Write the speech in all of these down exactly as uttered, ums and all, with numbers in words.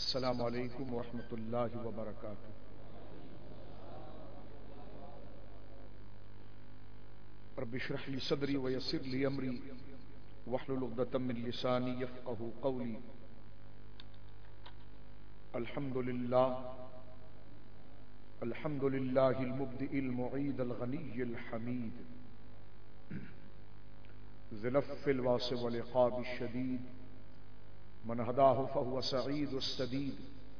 السلام علیکم ورحمۃ اللہ وبرکاتہ۔ رب اشرح لي صدری ويسر لي امری واحلل عقدۃ من لسانی یفقهوا قولی۔ الحمد للہ الحمد للہ المبدئ المعید الغنی الحمید ذی العفو الواسع والعقاب الشدید من هداه فهو سعید السدید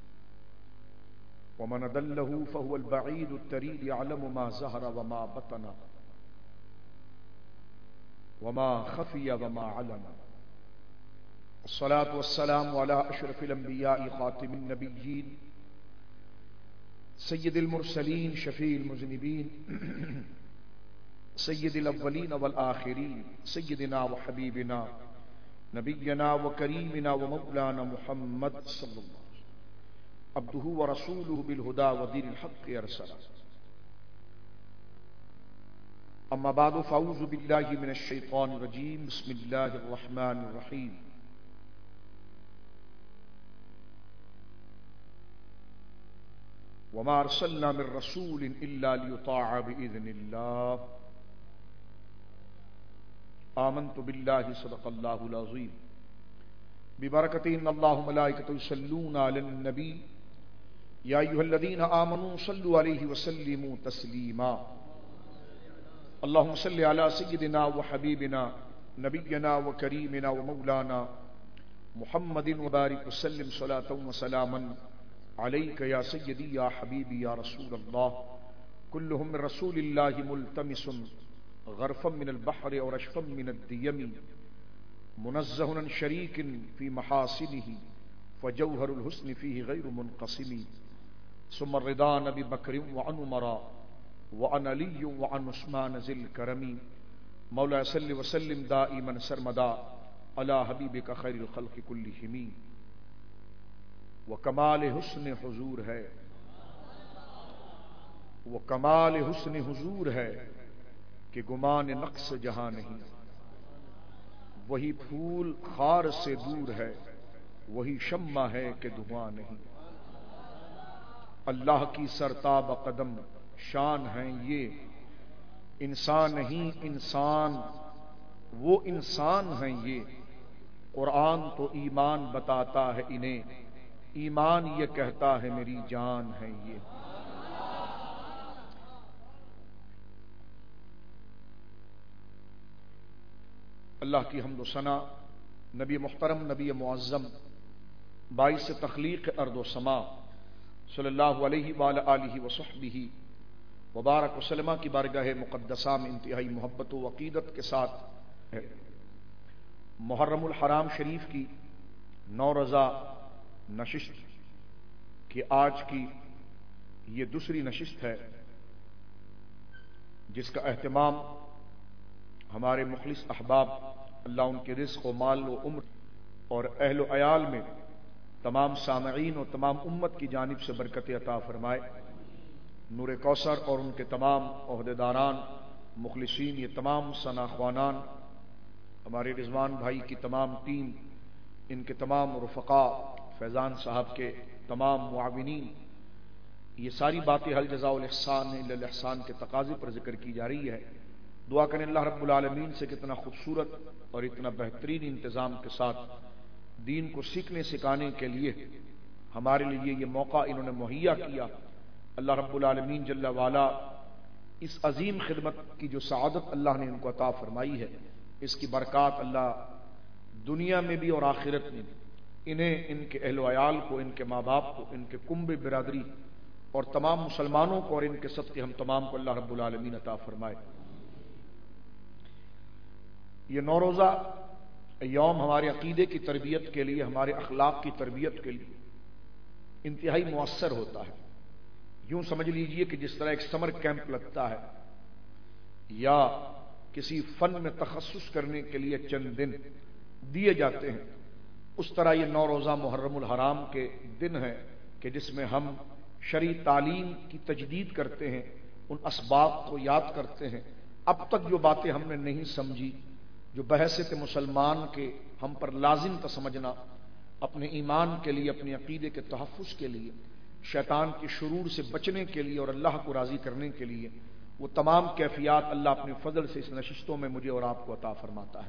ومن ضله فهو البعید الترید يعلم ما ظهر وما بطن وما خفي وما علن۔ الصلاة والسلام على أشرف الأنبياء خاتم النبيين سيد المرسلين شفيع المذنبين سيد الأولين والآخرين سيدنا وحبيبنا نبينا وكريمنا ومولانا محمد صلى الله عليه وسلم عبده ورسوله بالهدى ودين الحق أرسله۔ اما بعد فاعوذ بالله من الشيطان الرجيم بسم الله الرحمن الرحيم۔ وما ارسلنا من رسول الا ليطاع باذن الله آمنت بالله صدق الله العظيم ببركة ان الله وملائكته يصلون على النبي يا ايها الذين آمنوا صلوا عليه وسلموا تسليما۔ اللهم صل على سيدنا وحبيبنا نبينا وكريمنا ومولانا محمد وبارك وسلم صلاة وسلاما عليك يا سيدي يا حبيبي يا رسول الله۔ كلهم من رسول الله ملتمس غرفا من البحر او رشفا من الديم منزه عن شريك في محاسنه فجوهر الحسن فيه غير منقسم۔ ثم الرضا نبي بكر وعن عمر وعن علي وعن عثمان ذي الكرم۔ مولاي صل وسلم دائما سرمدا على حبيبك خير الخلق كلهم۔ وہ کمال حسن حضور ہے وہ کمال حسن حضور ہے کہ گمان نقص جہاں نہیں۔ وہی پھول خار سے دور ہے وہی شمع ہے کہ دھواں نہیں۔ اللہ کی سرتاب قدم شان ہیں یہ انسان نہیں انسان وہ انسان ہیں یہ۔ قرآن تو ایمان بتاتا ہے انہیں ایمان یہ کہتا ہے میری جان ہے یہ۔ اللہ کی حمد و ثنا نبی محترم نبی معظم باعث تخلیق ارض و سما صلی اللہ علیہ وآلہ آلہ وصحبہ وبارک وسلم کی بارگاہ مقدسہ میں انتہائی محبت و عقیدت کے ساتھ ہے۔ محرم الحرام شریف کی نو روزہ نشست کی آج کی یہ دوسری نشست ہے جس کا اہتمام ہمارے مخلص احباب اللہ ان کے رزق و مال و عمر اور اہل و عیال میں تمام سامعین اور تمام امت کی جانب سے برکت عطا فرمائے۔ نور کوثر اور ان کے تمام عہدیداران مخلصین یہ تمام ثنا خوانان ہمارے رضوان بھائی کی تمام ٹیم ان کے تمام رفقاء فیضان صاحب کے تمام معاونین یہ ساری باتیں حل جزاء الاحسان الا الاحسان کے تقاضے پر ذکر کی جا رہی ہے۔ دعا کریں اللہ رب العالمین سے کتنا خوبصورت اور اتنا بہترین انتظام کے ساتھ دین کو سیکھنے سکھانے کے لیے ہمارے لیے یہ موقع انہوں نے مہیا کیا۔ اللہ رب العالمین جل وعلا اس عظیم خدمت کی جو سعادت اللہ نے ان کو عطا فرمائی ہے اس کی برکات اللہ دنیا میں بھی اور آخرت میں انہیں ان کے اہل و عیال کو ان کے ماں باپ کو ان کے کنب برادری اور تمام مسلمانوں کو اور ان کے صدقے ہم تمام کو اللہ رب العالمین عطا فرمائے۔ یہ نو روزہ یوم ہمارے عقیدے کی تربیت کے لیے ہمارے اخلاق کی تربیت کے لیے انتہائی مؤثر ہوتا ہے۔ یوں سمجھ لیجئے کہ جس طرح ایک سمر کیمپ لگتا ہے یا کسی فن میں تخصص کرنے کے لیے چند دن دیے جاتے ہیں اس طرح یہ نو روزہ محرم الحرام کے دن ہے کہ جس میں ہم شرعی تعلیم کی تجدید کرتے ہیں، ان اسباب کو یاد کرتے ہیں۔ اب تک جو باتیں ہم نے نہیں سمجھی جو بحیثیت مسلمان کے ہم پر لازم تھا سمجھنا اپنے ایمان کے لیے، اپنے عقیدے کے تحفظ کے لیے، شیطان کے شرور سے بچنے کے لیے اور اللہ کو راضی کرنے کے لیے وہ تمام کیفیات اللہ اپنے فضل سے اس نشستوں میں مجھے اور آپ کو عطا فرماتا ہے۔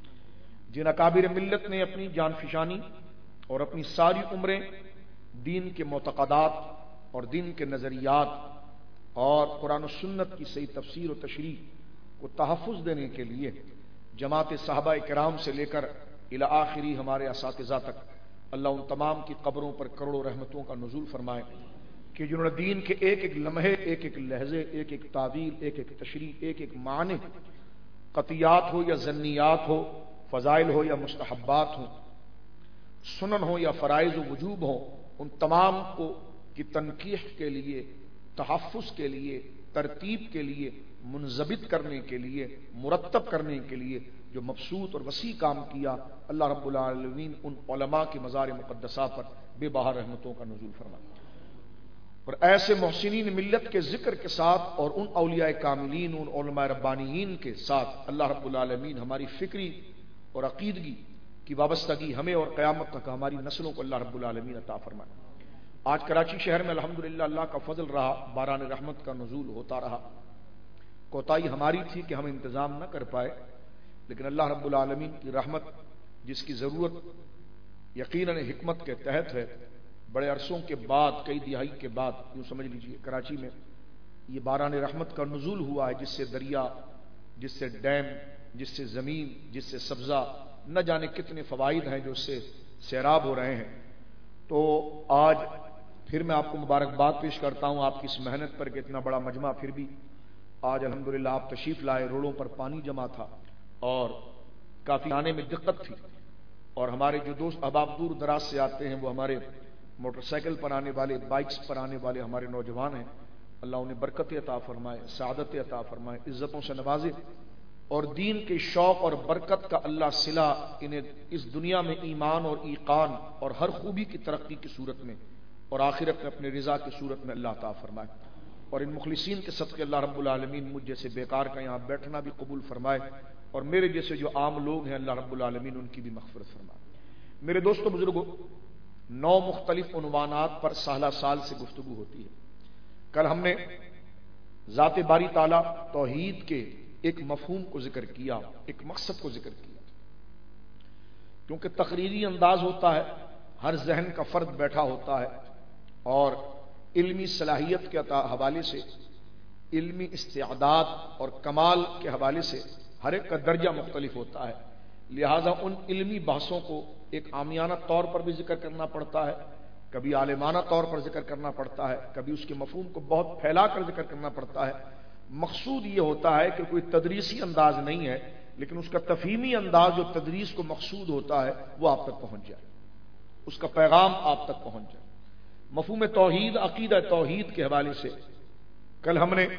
جن اکابر ملت نے اپنی جان فشانی اور اپنی ساری عمریں دین کے معتقدات اور دین کے نظریات اور قرآن و سنت کی صحیح تفسیر و تشریح کو تحفظ دینے کے لیے جماعت صحابہ کرام سے لے کر الی آخری ہمارے اساتذہ تک، اللہ ان تمام کی قبروں پر کروڑوں رحمتوں کا نزول فرمائے کہ جنہوں نے دین کے ایک ایک لمحے، ایک ایک لہجے، ایک ایک تعبیر، ایک ایک تشریح، ایک ایک معنی، قطعیات ہو یا ظنیات ہو، فضائل ہو یا مستحبات ہوں، سنن ہو یا فرائض و وجوب ہوں، ان تمام کو کی تنقیح کے لیے، تحفظ کے لیے، ترتیب کے لیے، منضبط کرنے کے لیے، مرتب کرنے کے لیے جو مبسوط اور وسیع کام کیا، اللہ رب العالمین ان علماء کے مزار مقدسہ پر بے بہا رحمتوں کا نزول فرمائے، اور ایسے محسنین ملت کے ذکر کے ساتھ اور ان اولیاء کاملین، ان علماء ربانیین کے ساتھ اللہ رب العالمین ہماری فکری اور عقیدگی کی وابستگی ہمیں اور قیامت تک ہماری نسلوں کو اللہ رب العالمین عطا فرمائے۔ آج کراچی شہر میں الحمدللہ اللہ کا فضل رہا، باران رحمت کا نزول ہوتا رہا۔ کوتاہی ہماری تھی کہ ہم انتظام نہ کر پائے، لیکن اللہ رب العالمین کی رحمت جس کی ضرورت یقیناً حکمت کے تحت ہے، بڑے عرصوں کے بعد، کئی دہائی کے بعد، یوں سمجھ لیجئے کراچی میں یہ باران رحمت کا نزول ہوا ہے، جس سے دریا، جس سے ڈیم، جس سے زمین، جس سے سبزہ، نہ جانے کتنے فوائد ہیں جو اس سے سیراب ہو رہے ہیں۔ تو آج پھر میں آپ کو مبارکباد پیش کرتا ہوں آپ کی اس محنت پر کہ اتنا بڑا مجمع پھر بھی آج الحمدللہ آپ تشریف لائے، روڈوں پر پانی جمع تھا اور کافی آنے میں دقت تھی، اور ہمارے جو دوست احباب دور دراز سے آتے ہیں وہ ہمارے موٹر سائیکل پر آنے والے، بائکس پر آنے والے ہمارے نوجوان ہیں، اللہ انہیں برکت عطا فرمائے، سعادت عطا فرمائے، عزتوں سے نوازے، اور دین کے شوق اور برکت کا اللہ صلہ انہیں اس دنیا میں ایمان اور ایقان اور ہر خوبی کی ترقی کی صورت میں اور آخرت میں اپنے رضا کی صورت میں اللہ عطا فرمائے، اور ان مخلصین کے صدقے اللہ رب العالمین مجھ جیسے بیکار کا یہاں بیٹھنا بھی قبول فرمائے، اور میرے جیسے جو عام لوگ ہیں اللہ رب العالمین ان کی بھی مغفرت فرمائے۔ میرے دوستو بزرگوں، نو مختلف عنوانات پر سالہ سال سے گفتگو ہوتی ہے۔ کل ہم نے ذات باری تعالی توحید کے ایک مفہوم کو ذکر کیا، ایک مقصد کو ذکر کیا، کیونکہ تقریری انداز ہوتا ہے، ہر ذہن کا فرد بیٹھا ہوتا ہے، اور علمی صلاحیت کے حوالے سے، علمی استعداد اور کمال کے حوالے سے ہر ایک کا درجہ مختلف ہوتا ہے، لہذا ان علمی بحثوں کو ایک عامیانہ طور پر بھی ذکر کرنا پڑتا ہے، کبھی عالمانہ طور پر ذکر کرنا پڑتا ہے، کبھی اس کے مفہوم کو بہت پھیلا کر ذکر کرنا پڑتا ہے۔ مقصود یہ ہوتا ہے کہ کوئی تدریسی انداز نہیں ہے، لیکن اس کا تفہیمی انداز جو تدریس کو مقصود ہوتا ہے وہ آپ تک پہنچ جائے، اس کا پیغام آپ تک پہنچ جائے۔ مفہوم توحید، عقیدہ توحید کے حوالے سے کل ہم نے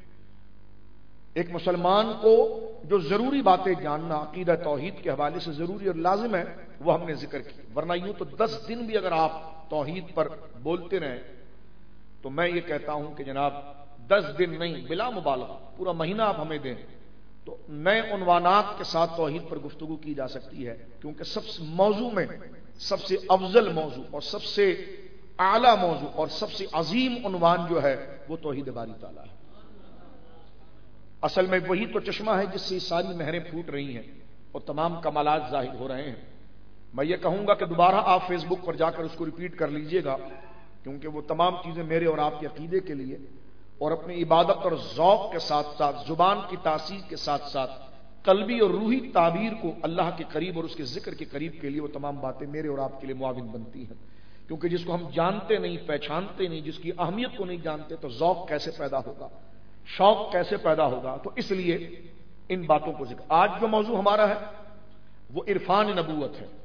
ایک مسلمان کو جو ضروری باتیں جاننا عقیدہ توحید کے حوالے سے ضروری اور لازم ہے وہ ہم نے ذکر کی، ورنہ یوں تو دس دن بھی اگر آپ توحید پر بولتے رہیں تو میں یہ کہتا ہوں کہ جناب دس دن نہیں، بلا مبالغہ پورا مہینہ آپ ہمیں دیں تو نئے عنوانات کے ساتھ توحید پر گفتگو کی جا سکتی ہے، کیونکہ سب سے موضوع میں سب سے افضل موضوع اور سب سے اعلیٰ موضوع اور سب سے عظیم عنوان جو ہے وہ توحید باری تعالیٰ ہے۔ اصل میں وہی تو چشمہ ہے جس سے ساری مہریں پھوٹ رہی ہیں اور تمام کمالات ظاہر ہو رہے ہیں۔ میں یہ کہوں گا کہ دوبارہ آپ فیس بک پر جا کر اس کو ریپیٹ کر لیجئے گا، کیونکہ وہ تمام چیزیں میرے اور آپ کے عقیدے کے لیے اور اپنی عبادت اور ذوق کے ساتھ ساتھ زبان کی تاثیر کے ساتھ ساتھ قلبی اور روحی تعبیر کو اللہ کے قریب اور اس کے ذکر کے قریب کے لیے وہ تمام باتیں میرے اور آپ کے لیے معاون بنتی ہیں، کیونکہ جس کو ہم جانتے نہیں، پہچانتے نہیں، جس کی اہمیت کو نہیں جانتے تو ذوق کیسے پیدا ہوگا، شوق کیسے پیدا ہوگا؟ تو اس لیے ان باتوں کو ذکر۔ آج جو موضوع ہمارا ہے وہ عرفان نبوت ہے،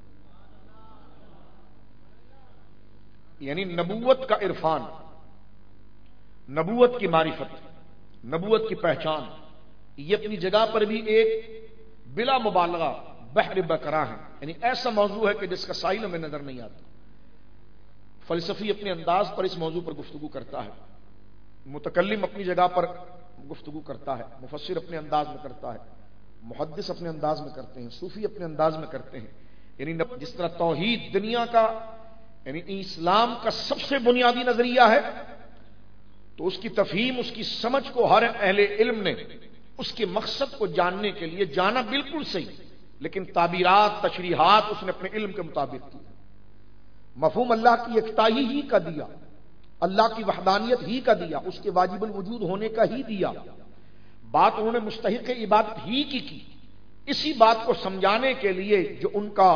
یعنی نبوت کا عرفان، نبوت کی معرفت، نبوت کی پہچان، یہ اپنی جگہ پر بھی ایک بلا مبالغہ بحر بکراں ہے، یعنی ایسا موضوع ہے کہ جس کا ساحل ہمیں نظر نہیں آتا۔ فلسفی اپنے انداز پر اس موضوع پر گفتگو کرتا ہے، متکلم اپنی جگہ پر گفتگو کرتا ہے، مفسر اپنے انداز میں کرتا ہے، محدث اپنے انداز میں کرتے ہیں، صوفی اپنے انداز میں کرتے ہیں، یعنی جس طرح توحید دنیا کا یعنی اسلام کا سب سے بنیادی نظریہ ہے، تو اس کی تفہیم، اس کی سمجھ کو ہر اہل علم نے اس کے مقصد کو جاننے کے لیے جانا بالکل صحیح، لیکن تعبیرات، تشریحات اس نے اپنے علم کے مطابق کی۔ مفہوم اللہ کی یکتائی ہی کا دیا، اللہ کی وحدانیت ہی کا دیا، اس کے واجب الوجود ہونے کا ہی دیا، بات انہوں نے مستحق عبادت ہی کی کی۔ اسی بات کو سمجھانے کے لیے جو ان کا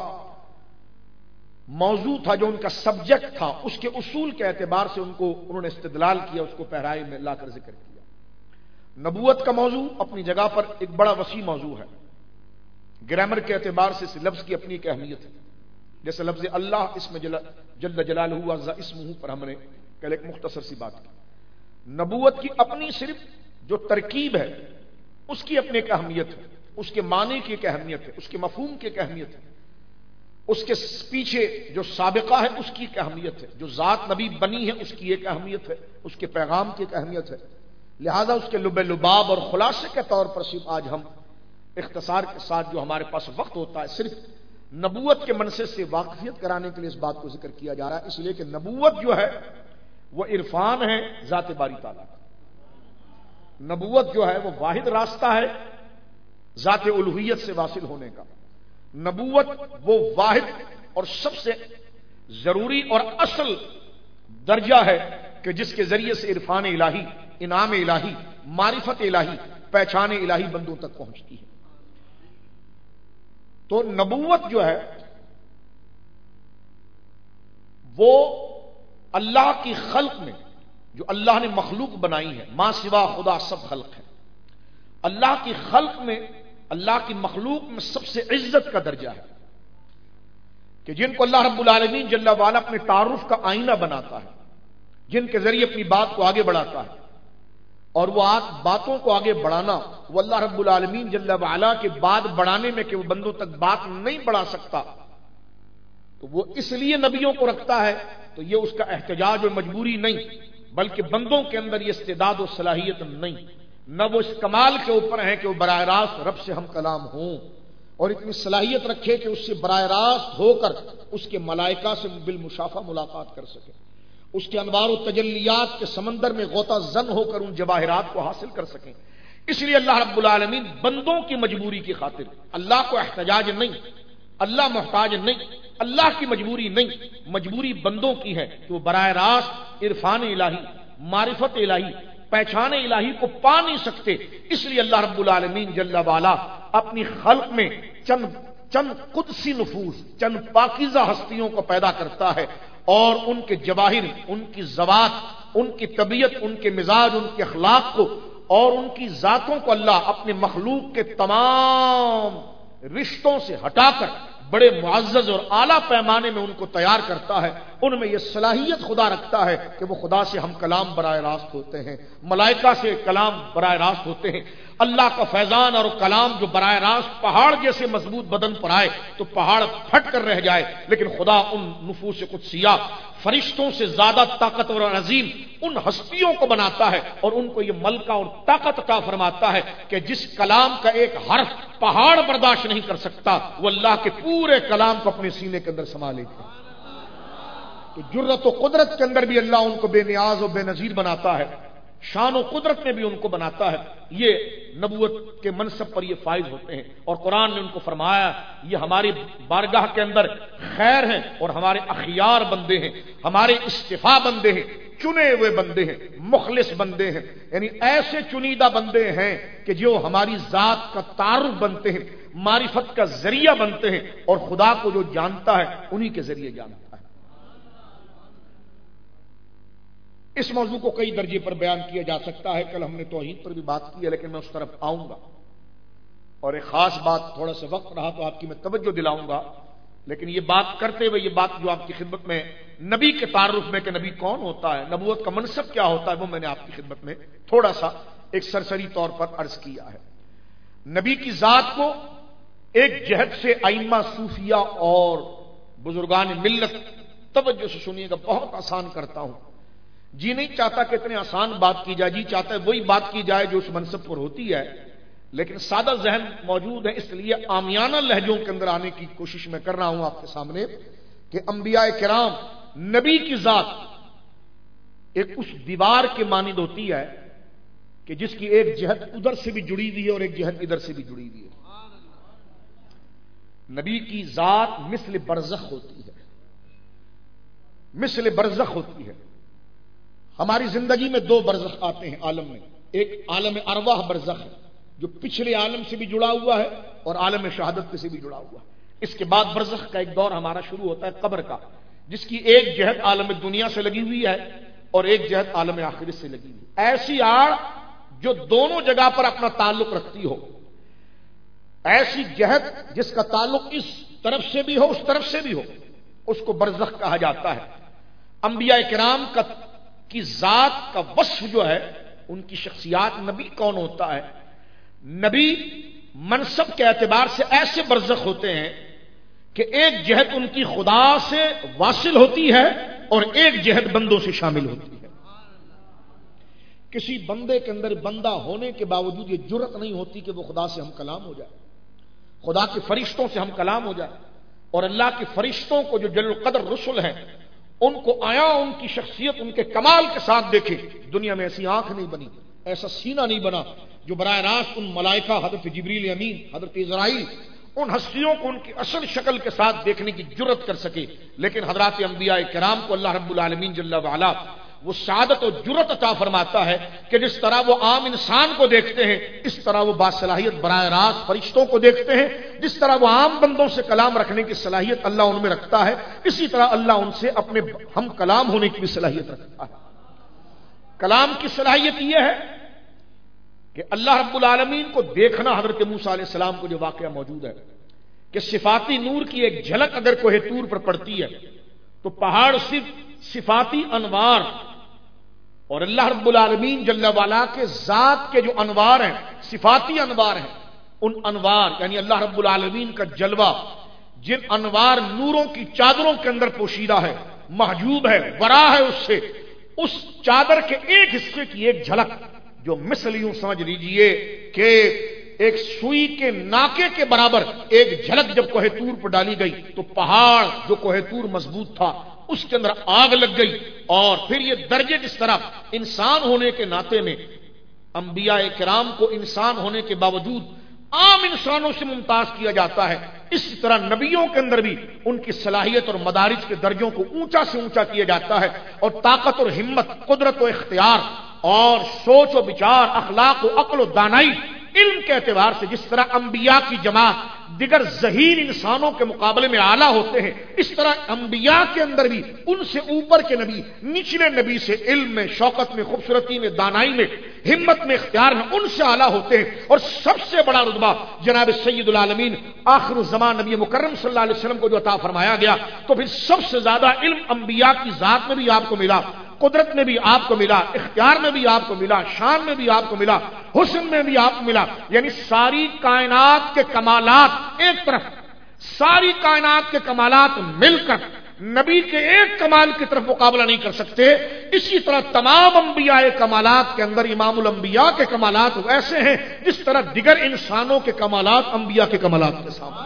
موضوع تھا، جو ان کا سبجیکٹ تھا، اس کے اصول کے اعتبار سے ان کو انہوں نے استدلال کیا، اس کو پہرائے میں لا کر ذکر کیا۔ نبوت کا موضوع اپنی جگہ پر ایک بڑا وسیع موضوع ہے، گرامر کے اعتبار سے اس لفظ کی اپنی ایک اہمیت ہے۔ جیسے لفظ اللہ اسم جل جلالہ عز اسمہ پر ہم نے کل ایک مختصر سی بات کی، نبوت کی اپنی صرف جو ترکیب ہے اس کی اپنی ایک اہمیت ہے، اس کے معنی کی ایک اہمیت ہے، اس کے مفہوم کی ایک اہمیت ہے، اس کے پیچھے جو سابقہ ہے اس کی ایک اہمیت ہے، جو ذات نبی بنی ہے اس کی ایک اہمیت ہے، اس کے پیغام کی ایک اہمیت ہے۔ لہذا اس کے لب لباب اور خلاصے کے طور پر صرف آج ہم اختصار کے ساتھ جو ہمارے پاس وقت ہوتا ہے، صرف نبوت کے منصب سے واقفیت کرانے کے لیے اس بات کو ذکر کیا جا رہا ہے، اس لیے کہ نبوت جو ہے وہ عرفان ہے ذات باری تعالیٰ کا۔ نبوت جو ہے وہ واحد راستہ ہے ذات الوہیت سے واصل ہونے کا۔ نبوت وہ واحد اور سب سے ضروری اور اصل درجہ ہے کہ جس کے ذریعے سے عرفان الہی، انعام الہی، معرفت الہی، پہچان الہی بندوں تک پہنچتی ہے۔ تو نبوت جو ہے وہ اللہ کی خلق میں، جو اللہ نے مخلوق بنائی ہے، ما سوا خدا سب خلق ہے، اللہ کی خلق میں، اللہ کی مخلوق میں سب سے عزت کا درجہ ہے کہ جن کو اللہ رب العالمین جل وعلا اپنے تعارف کا آئینہ بناتا ہے، جن کے ذریعے اپنی بات کو آگے بڑھاتا ہے، اور وہ باتوں کو آگے بڑھانا وہ اللہ رب العالمین جل وعلا کے بات بڑھانے میں کہ وہ بندوں تک بات نہیں بڑھا سکتا، تو وہ اس لیے نبیوں کو رکھتا ہے، تو یہ اس کا احتجاج اور مجبوری نہیں، بلکہ بندوں کے اندر یہ استعداد و صلاحیت نہیں، نہ وہ اس کمال کے اوپر ہیں کہ وہ براہ راست رب سے ہم کلام ہوں، اور اتنی صلاحیت رکھے کہ اس سے براہ راست ہو کر اس کے ملائکہ سے بالمشافہ ملاقات کر سکے، اس کے انوار و تجلیات کے سمندر میں غوطہ زن ہو کر ان جواہرات کو حاصل کر سکیں۔ اس لیے اللہ رب العالمین بندوں کی مجبوری کی خاطر، اللہ کو احتجاج نہیں، اللہ محتاج نہیں، اللہ کی مجبوری نہیں، مجبوری بندوں کی ہے کہ وہ براہ راست عرفان الہی، معرفت الہی، پہچان الہی کو پا نہیں سکتے، اس لیے اللہ رب العالمین جل وعلا اپنی خلق میں چند چند قدسی نفوس، چند پاکیزہ ہستیوں کو پیدا کرتا ہے، اور ان کے جواہر، ان کی ذوات، ان کی طبیعت، ان کے مزاج، ان کے اخلاق کو اور ان کی ذاتوں کو اللہ اپنے مخلوق کے تمام رشتوں سے ہٹا کر بڑے معزز اور اعلیٰ پیمانے میں ان کو تیار کرتا ہے۔ ان میں یہ صلاحیت خدا رکھتا ہے کہ وہ خدا سے ہم کلام براہ راست ہوتے ہیں، ملائکہ سے کلام براہ راست ہوتے ہیں۔ اللہ کا فیضان اور کلام جو براہ راست پہاڑ جیسے مضبوط بدن پر آئے تو پہاڑ پھٹ کر رہ جائے، لیکن خدا ان نفوس قدسیہ، فرشتوں سے زیادہ طاقتور اور عظیم ان ہستیوں کو بناتا ہے، اور ان کو یہ ملکہ اور طاقت عطا فرماتا ہے کہ جس کلام کا ایک حرف پہاڑ برداشت نہیں کر سکتا، وہ اللہ کے پورے کلام کو اپنے سینے کے اندر سما لیتے ہیں۔ تو جرت و قدرت کے اندر بھی اللہ ان کو بے نیاز و بے نظیر بناتا ہے، شان و قدرت میں بھی ان کو بناتا ہے۔ یہ نبوت کے منصب پر یہ فائز ہوتے ہیں، اور قرآن نے ان کو فرمایا یہ ہماری بارگاہ کے اندر خیر ہیں اور ہمارے اخیار بندے ہیں، ہمارے اصطفیٰ بندے ہیں، چنے ہوئے بندے ہیں، مخلص بندے ہیں، یعنی ایسے چنیدہ بندے ہیں کہ جو ہماری ذات کا تعارف بنتے ہیں، معرفت کا ذریعہ بنتے ہیں، اور خدا کو جو جانتا ہے انہی کے ذریعے جانتا ہے۔ اس موضوع کو کئی درجے پر بیان کیا جا سکتا ہے، کل ہم نے توحید پر بھی بات کی ہے، لیکن میں اس طرف آؤں گا، اور ایک خاص بات، تھوڑا سا وقت رہا تو آپ کی میں توجہ دلاؤں گا، لیکن یہ بات کرتے ہوئے یہ بات جو آپ کی خدمت میں نبی کے تعارف میں کہ نبی کون ہوتا ہے، نبوت کا منصب کیا ہوتا ہے، وہ میں نے آپ کی خدمت میں تھوڑا سا ایک سرسری طور پر عرض کیا ہے۔ نبی کی ذات کو ایک جہت سے ائمہ صوفیہ اور بزرگان ملت، توجہ سے سنیے گا، بہت آسان کرتا ہوں، جی نہیں چاہتا کہ اتنے آسان بات کی جائے، جی چاہتا ہے وہی بات کی جائے جو اس منصب پر ہوتی ہے، لیکن سادہ ذہن موجود ہے، اس لیے عامیانہ لہجوں کے اندر آنے کی کوشش میں کر رہا ہوں آپ کے سامنے کہ انبیاء کرام، نبی کی ذات ایک اس دیوار کے مانند ہوتی ہے کہ جس کی ایک جہت ادھر سے بھی جڑی ہوئی ہے اور ایک جہت ادھر سے بھی جڑی ہوئی ہے۔ نبی کی ذات مثل برزخ ہوتی ہے، مثل برزخ ہوتی ہے۔ ہماری زندگی میں دو برزخ آتے ہیں عالم میں، ایک عالم ارواح برزخ ہے جو پچھلے عالم سے بھی جڑا ہوا ہے اور عالم شہادت سے بھی جڑا ہوا ہے۔ اس کے بعد برزخ کا ایک دور ہمارا شروع ہوتا ہے قبر کا، جس کی ایک جہت عالم دنیا سے لگی ہوئی ہے اور ایک جہت عالم آخرت سے لگی ہوئی ہے۔ ایسی آڑ جو دونوں جگہ پر اپنا تعلق رکھتی ہو، ایسی جہت جس کا تعلق اس طرف سے بھی ہو اس طرف سے بھی ہو، اس کو برزخ کہا جاتا ہے۔ انبیاء کرام کا کی ذات کا وصف جو ہے، ان کی شخصیات، نبی کون ہوتا ہے؟ نبی منصب کے اعتبار سے ایسے برزخ ہوتے ہیں کہ ایک جہت ان کی خدا سے واصل ہوتی ہے اور ایک جہت بندوں سے شامل ہوتی ہے۔ کسی بندے کے اندر بندہ ہونے کے باوجود یہ جرت نہیں ہوتی کہ وہ خدا سے ہم کلام ہو جائے، خدا کے فرشتوں سے ہم کلام ہو جائے، اور اللہ کے فرشتوں کو جو جل القدر رسل ہیں ان کو آیا ان کی شخصیت ان کے کمال کے ساتھ دیکھے۔ دنیا میں ایسی آنکھ نہیں بنی، ایسا سینہ نہیں بنا جو براہ راست ان ملائکہ حضرت جبریل امین، حضرت اسرائیل، ان ہستیوں کو ان کی اصل شکل کے ساتھ دیکھنے کی جرت کر سکے۔ لیکن حضرات انبیاء کرام کو اللہ رب العالمین جل وعلا وہ سعادت و جرت عطا فرماتا ہے کہ جس طرح وہ عام انسان کو دیکھتے ہیں اس طرح وہ باصلاحیت براہ راست فرشتوں کو دیکھتے ہیں، جس طرح وہ عام بندوں سے کلام رکھنے کی صلاحیت اللہ ان میں رکھتا ہے، اسی طرح اللہ ان سے اپنے ہم کلام ہونے کی بھی صلاحیت رکھتا ہے۔ کلام کی صلاحیت یہ ہے کہ اللہ رب العالمین کو دیکھنا۔ حضرت موسیٰ علیہ السلام کو جو واقعہ موجود ہے کہ صفاتی نور کی ایک جھلک اگر کوہ طور پر پڑتی ہے تو پہاڑ صرف صفاتی انوار اور اللہ رب العالمین جل وعلا کے ذات کے جو انوار ہیں، صفاتی انوار ہیں، ان انوار یعنی اللہ رب العالمین کا جلوہ جن انوار نوروں کی چادروں کے اندر پوشیدہ ہے، محجوب ہے، ورا ہے اس سے، اس چادر کے ایک حصے کی ایک جھلک جو مثل یوں سمجھ لیجئے کہ ایک سوئی کے ناکے کے برابر ایک جھلک جب کوہ طور پر ڈالی گئی تو پہاڑ جو کوہ طور مضبوط تھا اس کے اندر آگ لگ گئی۔ اور پھر یہ درجے جس طرح انسان ہونے کے ناطے میں انبیاء کرام کو انسان ہونے کے باوجود عام انسانوں سے ممتاز کیا جاتا ہے، اسی طرح نبیوں کے اندر بھی ان کی صلاحیت اور مدارج کے درجوں کو اونچا سے اونچا کیا جاتا ہے، اور طاقت اور ہمت، قدرت و اختیار اور سوچ و بچار، اخلاق و عقل و دانائی، علم کے اعتبار سے جس طرح انبیاء کی جماعت دیگر ذہین انسانوں کے مقابلے میں اعلیٰ ہوتے ہیں، اس طرح انبیاء کے اندر بھی ان سے اوپر کے نبی نچلے نبی سے علم میں، شوقت میں، خوبصورتی میں، دانائی میں، ہمت میں، اختیار میں ان سے اعلیٰ ہوتے ہیں۔ اور سب سے بڑا رتبہ جناب سید العالمین آخر الزمان نبی مکرم صلی اللہ علیہ وسلم کو جو عطا فرمایا گیا، تو پھر سب سے زیادہ علم انبیاء کی ذات میں بھی آپ کو ملا، قدرت میں بھی آپ کو ملا، اختیار میں بھی آپ کو ملا، شان میں بھی آپ کو ملا، حسن میں بھی آپ کو ملا۔ یعنی ساری کائنات کے کمالات ایک طرف، ساری کائنات کے کمالات مل کر نبی کے ایک کمال کی طرف مقابلہ نہیں کر سکتے۔ اسی طرح تمام انبیاء کمالات کے اندر امام الانبیاء کے کمالات ایسے ہیں جس طرح دیگر انسانوں کے کمالات انبیاء کے کمالات کے سامنے۔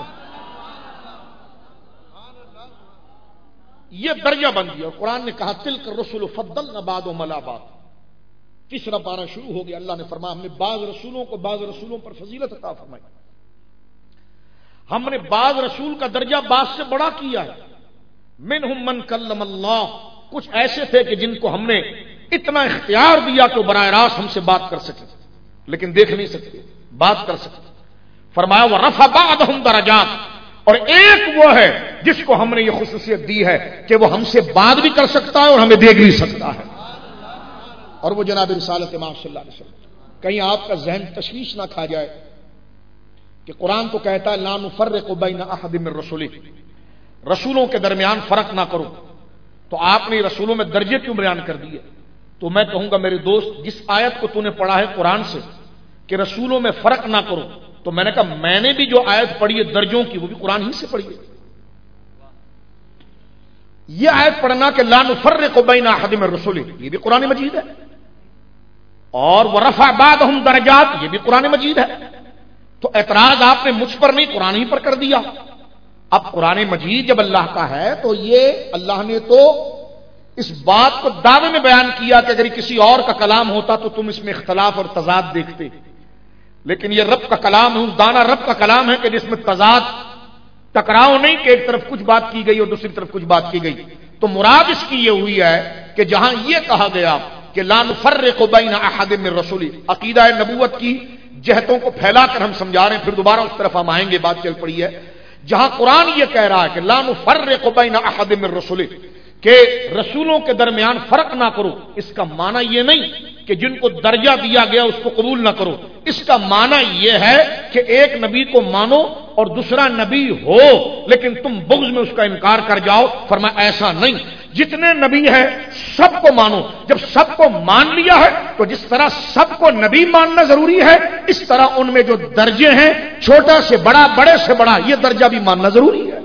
یہ درجہ بن گیا، اور قرآن نے کہا تلک الرسل فضلنا بعضهم علی بعض۔ تیسرا پارہ شروع ہو گیا، اللہ نے فرمایا ہم نے بعض رسولوں کو بعض رسولوں پر فضیلت عطا فرمائی، ہم نے بعض رسول کا درجہ بعض سے بڑا کیا ہے۔ منہم من کلم اللہ، کچھ ایسے تھے کہ جن کو ہم نے اتنا اختیار دیا کہ وہ براہ راست ہم سے بات کر سکے، لیکن دیکھ نہیں سکتے، بات کر سکتے۔ فرمایا ورفع بعضهم درجات، اور ایک وہ ہے جس کو ہم نے یہ خصوصیت دی ہے کہ وہ ہم سے بات بھی کر سکتا ہے اور ہمیں دیکھ بھی سکتا ہے، اور وہ جناب رسالت امام صلی اللہ علیہ وسلم۔ کہیں آپ کا ذہن تشویش نہ کھا جائے کہ قرآن تو کہتا ہے لا نفرق بین احد من رسلہ، رسولوں کے درمیان فرق نہ کرو، تو آپ نے رسولوں میں درجے کیوں بیان کر دیے؟ تو میں کہوں گا میرے دوست، جس آیت کو تو نے پڑھا ہے قرآن سے کہ رسولوں میں فرق نہ کرو، تو میں نے کہا میں نے بھی جو آیت پڑھی ہے درجوں کی وہ بھی قرآن ہی سے پڑھی ہے۔ یہ آیت پڑھنا کہ لا نفرق بین احد من رسلہ، یہ بھی قرآن مجید ہے، اور ورفع بعضهم درجات، یہ بھی قرآن مجید ہے۔ تو اعتراض آپ نے مجھ پر نہیں قرآن ہی پر کر دیا. اب قرآن مجید جب اللہ کا ہے تو یہ اللہ نے تو اس بات کو دعوے میں بیان کیا کہ اگر کسی اور کا کلام ہوتا تو تم اس میں اختلاف اور تضاد دیکھتے، لیکن یہ رب کا کلام ہے، اس دانا رب کا کلام ہے کہ جس میں تضاد ٹکراؤ نہیں کہ ایک طرف کچھ بات کی گئی اور دوسری طرف کچھ بات کی گئی. تو مراد اس کی یہ ہوئی ہے کہ جہاں یہ کہا گیا کہ لا نفرق بین احد من رسولی، عقیدہ نبوت کی جہتوں کو پھیلا کر ہم سمجھا رہے ہیں، پھر دوبارہ اس طرف ہم آئیں گے، بات چل پڑی ہے. جہاں قرآن یہ کہہ رہا ہے کہ لا نفرق بین احد من رسولی، کہ رسولوں کے درمیان فرق نہ کرو، اس کا معنی یہ نہیں کہ جن کو درجہ دیا گیا اس کو قبول نہ کرو. اس کا معنی یہ ہے کہ ایک نبی کو مانو اور دوسرا نبی ہو لیکن تم بغض میں اس کا انکار کر جاؤ. فرمایا ایسا نہیں، جتنے نبی ہیں سب کو مانو. جب سب کو مان لیا ہے تو جس طرح سب کو نبی ماننا ضروری ہے، اس طرح ان میں جو درجے ہیں چھوٹا سے بڑا، بڑے سے بڑا، یہ درجہ بھی ماننا ضروری ہے.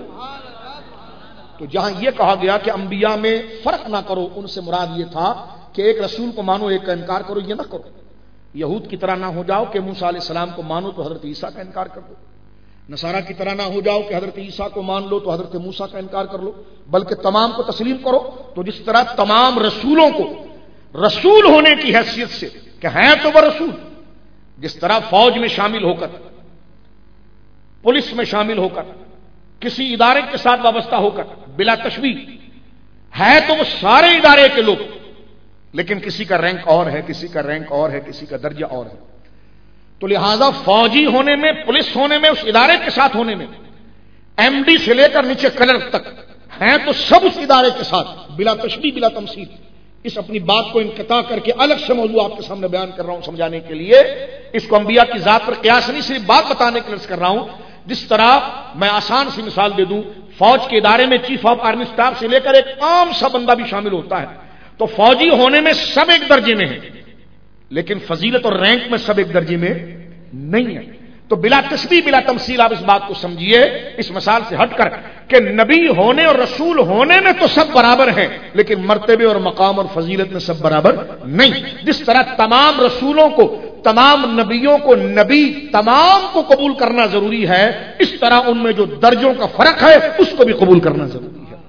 تو جہاں یہ کہا گیا کہ انبیاء میں فرق نہ کرو، ان سے مراد یہ تھا کہ ایک رسول کو مانو ایک کا انکار کرو، یہ نہ کرو. یہود کی طرح نہ ہو جاؤ کہ موسیٰ علیہ السلام کو مانو تو حضرت عیسیٰ کا انکار کر دو. نصارہ کی طرح نہ ہو جاؤ کہ حضرت عیسیٰ کو مان لو تو حضرت موسیٰ کا انکار کر لو، بلکہ تمام کو تسلیم کرو. تو جس طرح تمام رسولوں کو رسول ہونے کی حیثیت سے کہ ہیں تو وہ رسول، جس طرح فوج میں شامل ہو کر، پولیس میں شامل ہو کر، کسی ادارے کے ساتھ وابستہ ہو کر بلا تشبیہ ہے تو وہ سارے ادارے کے لوگ، لیکن کسی کا رینک اور ہے، کسی کا رینک اور ہے، کسی کا درجہ اور ہے. تو لہذا فوجی ہونے میں، پولیس ہونے میں، اس ادارے کے ساتھ ہونے میں، ایم ڈی سے لے کر نیچے کلرک تک ہیں تو سب اس ادارے کے ساتھ بلا تشبیہ بلا تمثیل. اس اپنی بات کو انقطاع کر کے الگ سے موضوع آپ کے سامنے بیان کر رہا ہوں سمجھانے کے لیے. اس کو انبیاء کی ذات پر قیاس نہیں، صرف بات بتانے کے لیے کر رہا ہوں. جس طرح میں آسان سی مثال دے دوں، فوج کے ادارے میں چیف آف آرمی اسٹاف سے لے کر ایک عام سا بندہ بھی شامل ہوتا ہے. تو فوجی ہونے میں سب ایک درجے میں ہیں، لیکن فضیلت اور رینک میں سب ایک درجے میں نہیں ہے. تو بلا تشبیہ بلا تمثیل آپ اس بات کو سمجھیے اس مثال سے ہٹ کر کہ نبی ہونے اور رسول ہونے میں تو سب برابر ہیں، لیکن مرتبے اور مقام اور فضیلت میں سب برابر نہیں. جس طرح تمام رسولوں کو، تمام نبیوں کو نبی تمام کو قبول کرنا ضروری ہے، اس طرح ان میں جو درجوں کا فرق ہے اس کو بھی قبول کرنا ضروری ہے.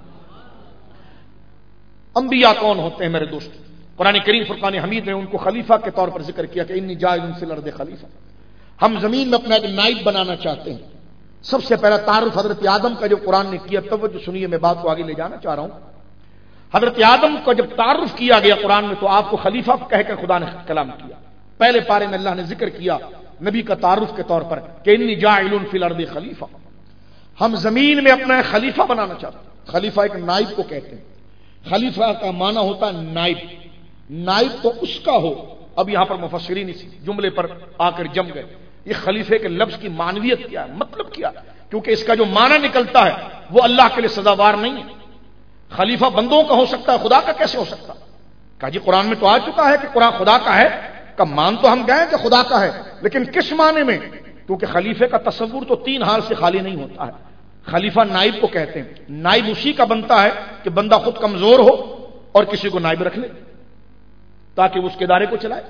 انبیاء کون ہوتے ہیں میرے دوست؟ قرآن کریم فرقان حمید نے ان کو خلیفہ کے طور پر ذکر کیا کہ انی جاعل فی الارض خلیفہ. ہم زمین میں اپنا ایک نائب بنانا چاہتے ہیں. سب سے پہلا تعارف حضرت آدم کا جو قرآن نے کیا، توجہ سنیے، میں بات کو آگے لے جانا چاہ رہا ہوں. حضرت آدم کو جب تعارف کیا گیا قرآن میں تو آپ کو خلیفہ کہہ کر خدا نے کلام کیا. پہلے پارے میں اللہ نے ذکر کیا نبی کا تعارف کے طور پر کہ انی جاعل فی الارض خلیفہ. ہم زمین میں اپنا ایک خلیفہ بنانا چاہتے ہیں. خلیفہ ایک نائب کو کہتے ہیں. خلیفہ کا معنی ہوتا ہے نائب. نائب تو اس کا ہو. اب یہاں پر مفسرین اس جملے پر آ کر جم گئے. یہ خلیفے کے لفظ کی معنویت کیا ہے، مطلب کیا؟ کیونکہ اس کا جو معنی نکلتا ہے وہ اللہ کے لیے سزاوار نہیں ہے. خلیفہ بندوں کا ہو سکتا ہے، خدا کا کیسے ہو سکتا؟ کہا جی قرآن میں تو آ چکا ہے کہ قرآن خدا کا ہے. کا مان تو ہم گئے کہ خدا کا ہے، لیکن کس معنی میں؟ کیونکہ خلیفے کا تصور تو تین حال سے خالی نہیں ہوتا ہے. خلیفہ نائب کو کہتے ہیں. نائب اسی کا بنتا ہے کہ بندہ خود کمزور ہو اور کسی کو نائب رکھ لے تاکہ وہ اس کے ادارے کو چلائے.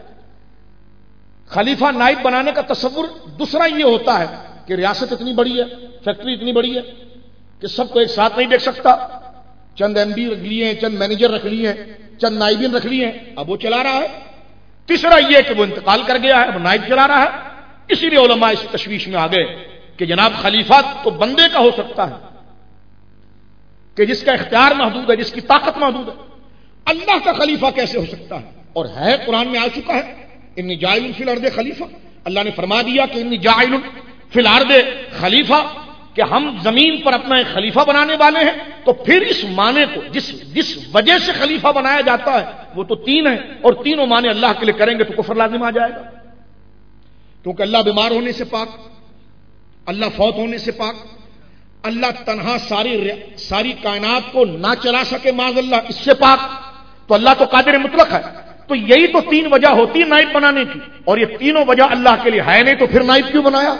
خلیفہ نائب بنانے کا تصور دوسرا یہ ہوتا ہے کہ ریاست اتنی بڑی ہے، فیکٹری اتنی بڑی ہے کہ سب کو ایک ساتھ نہیں دیکھ سکتا. چند ایم ڈی رکھ لیے ہیں، چند مینیجر رکھ لیے ہیں، چند نائبین رکھ لیے ہیں، اب وہ چلا رہا ہے. تیسرا یہ کہ وہ انتقال کر گیا ہے، اب نائب چلا رہا ہے. اسی لیے علماء اس تشویش میں آ گئے کہ جناب خلیفہ تو بندے کا ہو سکتا ہے کہ جس کا اختیار محدود ہے، جس کی طاقت محدود ہے. اللہ کا خلیفہ کیسے ہو سکتا ہے؟ اور ہے قرآن میں آ چکا ہے انی جاعل فی الارض خلیفہ. اللہ نے فرما دیا کہ انی جاعل فی الارض خلیفہ، کہ ہم زمین پر اپنا ایک خلیفہ بنانے والے ہیں. تو پھر اس معنی کو جس جس وجہ سے خلیفہ بنایا جاتا ہے وہ تو تین ہیں، اور تینوں معنی اللہ کے لیے کریں گے تو کفر لازم آ جائے گا. کیونکہ اللہ بیمار ہونے سے پاک، اللہ فوت ہونے سے پاک، اللہ تنہا ساری ساری کائنات کو نہ چلا سکے معاذ اللہ، اس سے پاک. تو اللہ تو قادر مطلق ہے. تو یہی تو تین وجہ ہوتی ہے نائب بنانے کی، اور یہ تینوں وجہ اللہ کے لیے ہے نہیں تو پھر نائب کیوں بنایا؟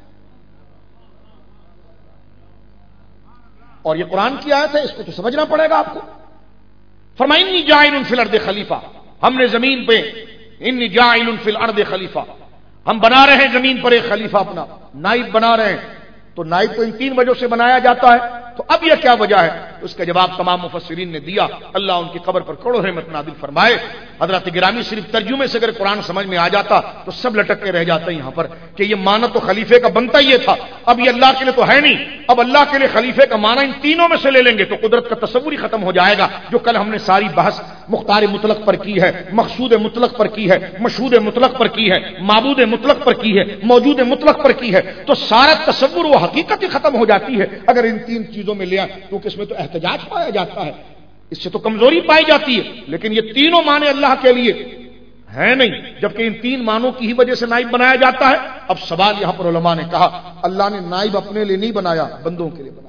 اور یہ قرآن کی آیت ہے، اس کو تو سمجھنا پڑے گا آپ کو. فرمایا انی جاعل فی الارض خلیفہ، ہم نے زمین پہ انی جاعل فی الارض خلیفہ، ہم بنا رہے ہیں زمین پر ایک خلیفہ اپنا نائب بنا رہے ہیں، تو نائب تو ان تین وجہ سے بنایا جاتا ہے، تو اب یہ کیا وجہ ہے؟ اس کا جواب تمام مفسرین نے دیا، اللہ ان کی قبر پر کروڑوں رحمت نازل فرمائے۔ حضرت گرامی صرف ترجمے سے اگر قرآن سمجھ میں آ جاتا تو سب لٹک کے رہ جاتے یہاں پر کہ یہ معنی تو خلیفے کا بنتا یہ تھا، اب یہ اللہ کے لیے تو ہے نہیں، اب اللہ کے لیے خلیفے کا معنی ان تینوں میں سے لے لیں گے تو قدرت کا تصور ہی ختم ہو جائے گا، جو کل ہم نے ساری بحث مختار مطلق پر کی ہے، مقصود مطلق پر کی ہے، مشہود مطلق پر کی ہے، معبود مطلق پر کی ہے، موجود مطلق پر کی ہے، تو سارا تصور وہ حقیقت ہی ختم ہو جاتی ہے اگر ان تین چیزوں میں لیا، کیونکہ اس میں تو احتجاج پایا جاتا ہے، اس سے تو کمزوری پائی جاتی ہے، لیکن یہ تینوں معنی اللہ کے لیے ہے نہیں، جبکہ ان تین معنوں کی ہی وجہ سے نائب بنایا جاتا ہے۔ اب سوال یہاں پر علماء نے کہا اللہ نے نائب اپنے لیے نہیں بنایا، بندوں کے لیے بنایا،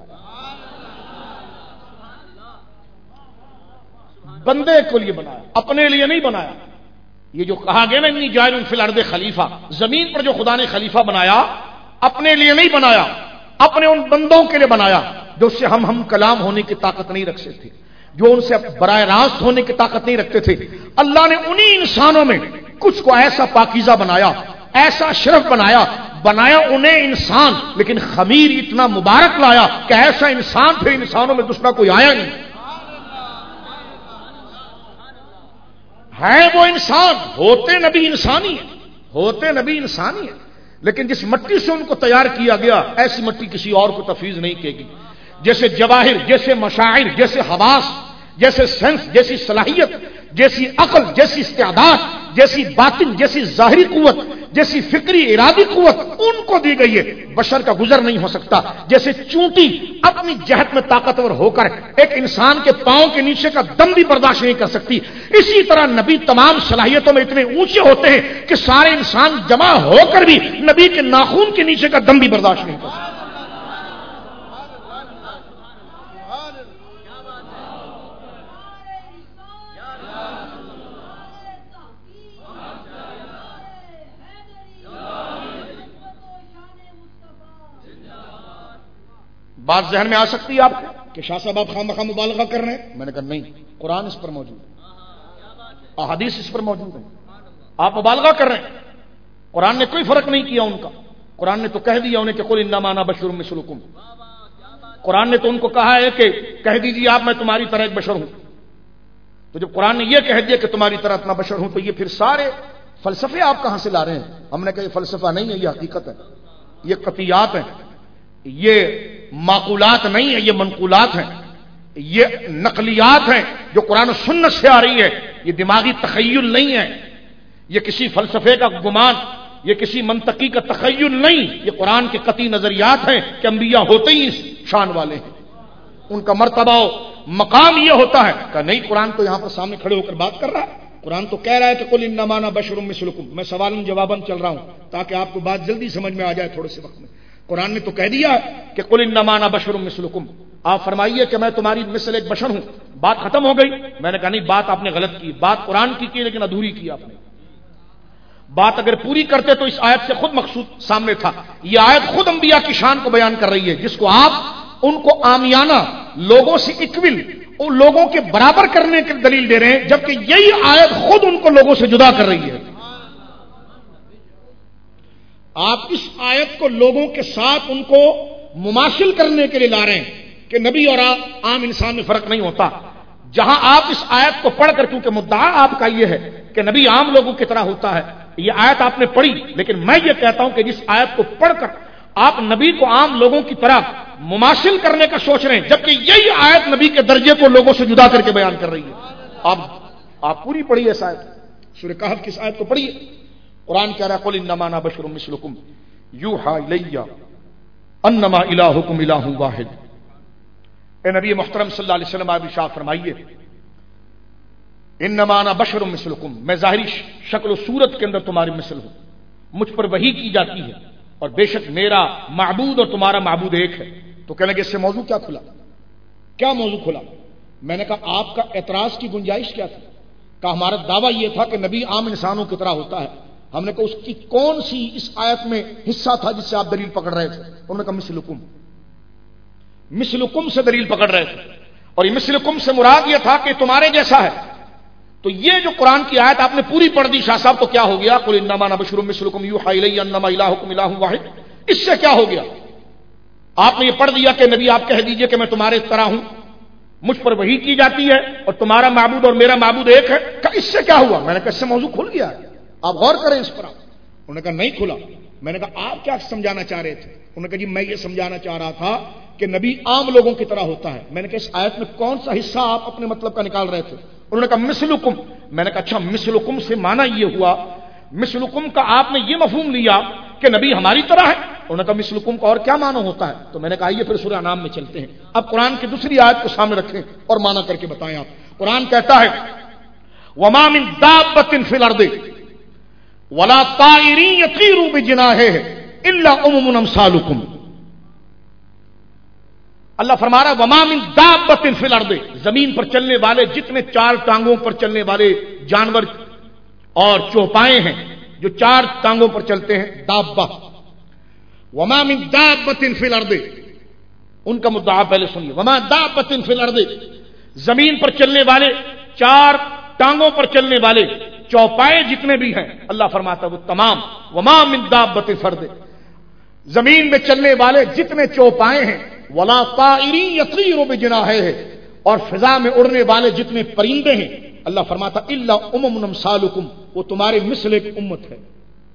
بندے کے لیے بنایا، اپنے لیے نہیں بنایا۔ یہ جو کہا گیا نا انی جاعل فی الارض خلیفہ، زمین پر جو خدا نے خلیفہ بنایا اپنے لیے نہیں بنایا، اپنے ان بندوں کے لیے بنایا جو اس سے ہم ہم کلام ہونے کی طاقت نہیں رکھ سکتے، جو ان سے براہ راست ہونے کی طاقت نہیں رکھتے تھے۔ اللہ نے انہی انسانوں میں کچھ کو ایسا پاکیزہ بنایا، ایسا شرف بنایا، بنایا انہیں انسان، لیکن خمیر اتنا مبارک لایا کہ ایسا انسان پھر انسانوں میں دوسرا کوئی آیا نہیں۔ ہے وہ انسان، ہوتے نبی انسانی ہے، ہوتے نبی انسانی ہے، لیکن جس مٹی سے ان کو تیار کیا گیا ایسی مٹی کسی اور کو تفویض نہیں کی گئی۔ جیسے جواہر، جیسے مشاعر، جیسے حواس، جیسے سینس، جیسی صلاحیت، جیسی عقل، جیسی استعداد، جیسی باطن، جیسی ظاہری قوت، جیسی فکری ارادی قوت ان کو دی گئی ہے، بشر کا گزر نہیں ہو سکتا۔ جیسے چونٹی اپنی جہت میں طاقتور ہو کر ایک انسان کے پاؤں کے نیچے کا دم بھی برداشت نہیں کر سکتی، اسی طرح نبی تمام صلاحیتوں میں اتنے اونچے ہوتے ہیں کہ سارے انسان جمع ہو کر بھی نبی کے ناخون کے نیچے کا دم بھی برداشت نہیں کر سکتے۔ بات ذہن میں آ سکتی ہے آپ کو کہ شاہ صاحب آپ خواہ مخواہ مبالغہ کر رہے ہیں؟ میں نے کہا نہیں، قرآن اس پر موجود ہے، احادیث اس پر موجود ہے، آپ مبالغہ کر رہے ہیں۔ قرآن نے کوئی فرق نہیں کیا ان کا، قرآن نے تو کہہ دیا انہیں کہ قل انما انا بشر مثلکم، قرآن نے تو ان کو کہا ہے کہ کہہ دیجیے آپ میں تمہاری طرح ایک بشر ہوں۔ تو جب قرآن نے یہ کہہ دیا کہ تمہاری طرح اتنا بشر ہوں تو یہ پھر سارے فلسفے آپ کہاں سے لا رہے ہیں؟ ہم نے کہا یہ فلسفہ نہیں ہے، یہ حقیقت ہے، یہ قطعیات ہیں، یہ معقولات نہیں ہیں، یہ منقولات ہیں، یہ نقلیات ہیں جو قرآن و سنت سے آ رہی ہے، یہ دماغی تخیل نہیں ہے، یہ کسی فلسفے کا گمان، یہ کسی منطقی کا تخیل نہیں، یہ قرآن کے قطعی نظریات ہیں کہ انبیاء ہوتے ہی اس شان والے ہیں، ان کا مرتبہ و مقام یہ ہوتا ہے کہ نہیں، قرآن تو یہاں پر سامنے کھڑے ہو کر بات کر رہا ہے، قرآن تو کہہ رہا ہے کہ قل انما انا بشر مثلکم، میں سوال جواباً چل رہا ہوں تاکہ آپ کو بات جلدی سمجھ میں آ جائے تھوڑے سے وقت میں۔ قرآن نے تو کہہ دیا کہ قل انما انا بشر مثلکم، آپ فرمائیے کہ میں تمہاری مثل ایک بشر ہوں، بات ختم ہو گئی؟ میں نے کہا نہیں، بات آپ نے غلط کی، بات قرآن کی کی لیکن ادھوری کی آپ نے، بات اگر پوری کرتے تو اس آیت سے خود مقصود سامنے تھا۔ یہ آیت خود انبیاء کی شان کو بیان کر رہی ہے، جس کو آپ ان کو عامیانہ لوگوں سے اکول اور لوگوں کے برابر کرنے کی دلیل دے رہے ہیں، جبکہ یہی آیت خود ان کو لوگوں سے جدا کر رہی ہے۔ آپ اس آیت کو لوگوں کے ساتھ ان کو مماثل کرنے کے لیے لا رہے ہیں کہ نبی اور عام انسان میں فرق نہیں ہوتا، جہاں آپ اس آیت کو پڑھ کر، کیونکہ مدعا آپ کا یہ ہے کہ نبی عام لوگوں کی طرح ہوتا ہے، یہ آیت آپ نے پڑھی، لیکن میں یہ کہتا ہوں کہ جس آیت کو پڑھ کر آپ نبی کو عام لوگوں کی طرح مماثل کرنے کا سوچ رہے ہیں، جبکہ یہی آیت نبی کے درجے کو لوگوں سے جدا کر کے بیان کر رہی ہے۔ آپ آپ پوری پڑھیے اس آیت، سورہ کہف کی اس آیت کو پڑھیے، قرآن کہہ رہا ہے قل انما انا بشر مثلکم یوحی الی انما الہکم الہ واحد۔ اے نبی محترم صلی اللہ علیہ وسلم آپ ارشاد فرمائیے انما انا بشر مثلکم، میں ظاہری شکل و صورت کے اندر تمہاری مثل ہوں، مجھ پر وحی کی جاتی ہے، اور بے شک میرا معبود اور تمہارا معبود ایک ہے۔ تو کہنے لگے اس سے موضوع کیا کھلا، کیا موضوع کھلا؟ میں نے کہا آپ کا اعتراض کی گنجائش کیا تھی؟ کہ ہمارا دعویٰ یہ تھا کہ نبی عام انسانوں کی طرح ہوتا ہے۔ ہم نے کہا اس کی کون سی اس آیت میں حصہ تھا جس سے آپ دلیل پکڑ رہے تھے؟ انہوں نے کہا مثلکم، مثلکم سے دلیل پکڑ رہے تھے، اور یہ مثلکم سے مراد یہ تھا کہ تمہارے جیسا ہے، تو یہ جو قرآن کی آیت آپ نے پوری پڑھ دی شاہ صاحب، تو کیا ہو گیا؟ قل انما انا بشر مثلکم یوحی الی انما الہکم الہ واحد، اس سے کیا ہو گیا؟ آپ نے یہ پڑھ دیا کہ نبی آپ کہہ دیجئے کہ میں تمہارے طرح ہوں، مجھ پر وحی کی جاتی ہے اور تمہارا معبود اور میرا معبود ایک ہے، کہ اس سے کیا ہوا؟ میں نے کہا اس سے موضوع کھل گیا، آپ غور کریں اس پر۔ انہوں نے کہا نہیں کھلا۔ میں نے کہا آپ کیا سمجھانا چاہ رہے تھے؟ انہوں نے کہا جی میں یہ سمجھانا چاہ رہا تھا کہ نبی عام لوگوں کی طرح ہوتا ہے۔ میں نے کہا اس آیت میں کون سا حصہ آپ اپنے مطلب کا نکال رہے تھے؟ انہوں نے کہا مثلکم۔ میں نے کہا اچھا مثلکم سے معنی یہ ہوا، مثلکم کا آپ نے یہ مفہوم لیا کہ نبی ہماری طرح ہے؟ انہوں نے کہا مثلکم کا اور کیا معنی ہوتا ہے؟ تو میں نے کہا یہ پھر سورہ انعام میں چلتے ہیں، اب قرآن کی دوسری آیت کو سامنے رکھیں اور معنی کر کے بتائیں آپ۔ قرآن کہتا ہے وما من دابۃ فی الارض ولا طائر یطیر بجناحہ الا امم امثالکم۔ اللہ فرما رہا ہے وما من دابۃ فی الارض، زمین پر چلنے والے جتنے چار ٹانگوں پر چلنے والے جانور اور چوپائے ہیں جو چار ٹانگوں پر چلتے ہیں، دابہ۔ وما من دابۃ فی الارض، ان کا مدعا پہلے سنیے، وما دابۃ فی الارض، زمین پر چلنے والے چار ٹانگوں پر چلنے والے چوپائے جتنے بھی ہیں، اللہ فرماتا ہے وہ تمام، وما من دابۃ فی الارض، زمین میں چلنے والے جتنے چوپائے ہیں، ولا طائر یطیر بجناحہ، اور فضا میں اڑنے والے جتنے پرندے ہیں، اللہ فرماتا الا امم امثالکم، وہ تمہارے مثل ایک امت ہے۔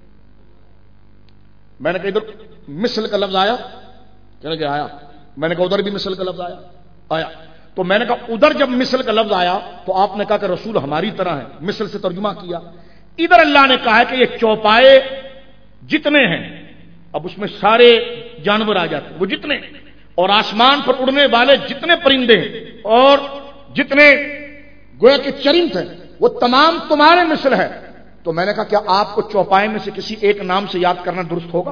میں نے کہا ادھر مثل کا لفظ آیا کہ نہیں آیا؟ میں نے کہا ادھر بھی مثل کا لفظ آیا آیا تو میں نے کہا ادھر جب مثل کا لفظ آیا تو آپ نے کہا کہ رسول ہماری طرح ہے، مثل سے ترجمہ کیا۔ ادھر اللہ نے کہا ہے کہ یہ چوپائے جتنے ہیں، اب اس میں سارے جانور آ جاتے ہیں، وہ جتنے، اور آسمان پر اڑنے والے جتنے پرندے ہیں اور جتنے گویا کہ چرند ہیں، وہ تمام تمہارے مثل ہے۔ تو میں نے کہا کیا آپ کو چوپائے میں سے کسی ایک نام سے یاد کرنا درست ہوگا؟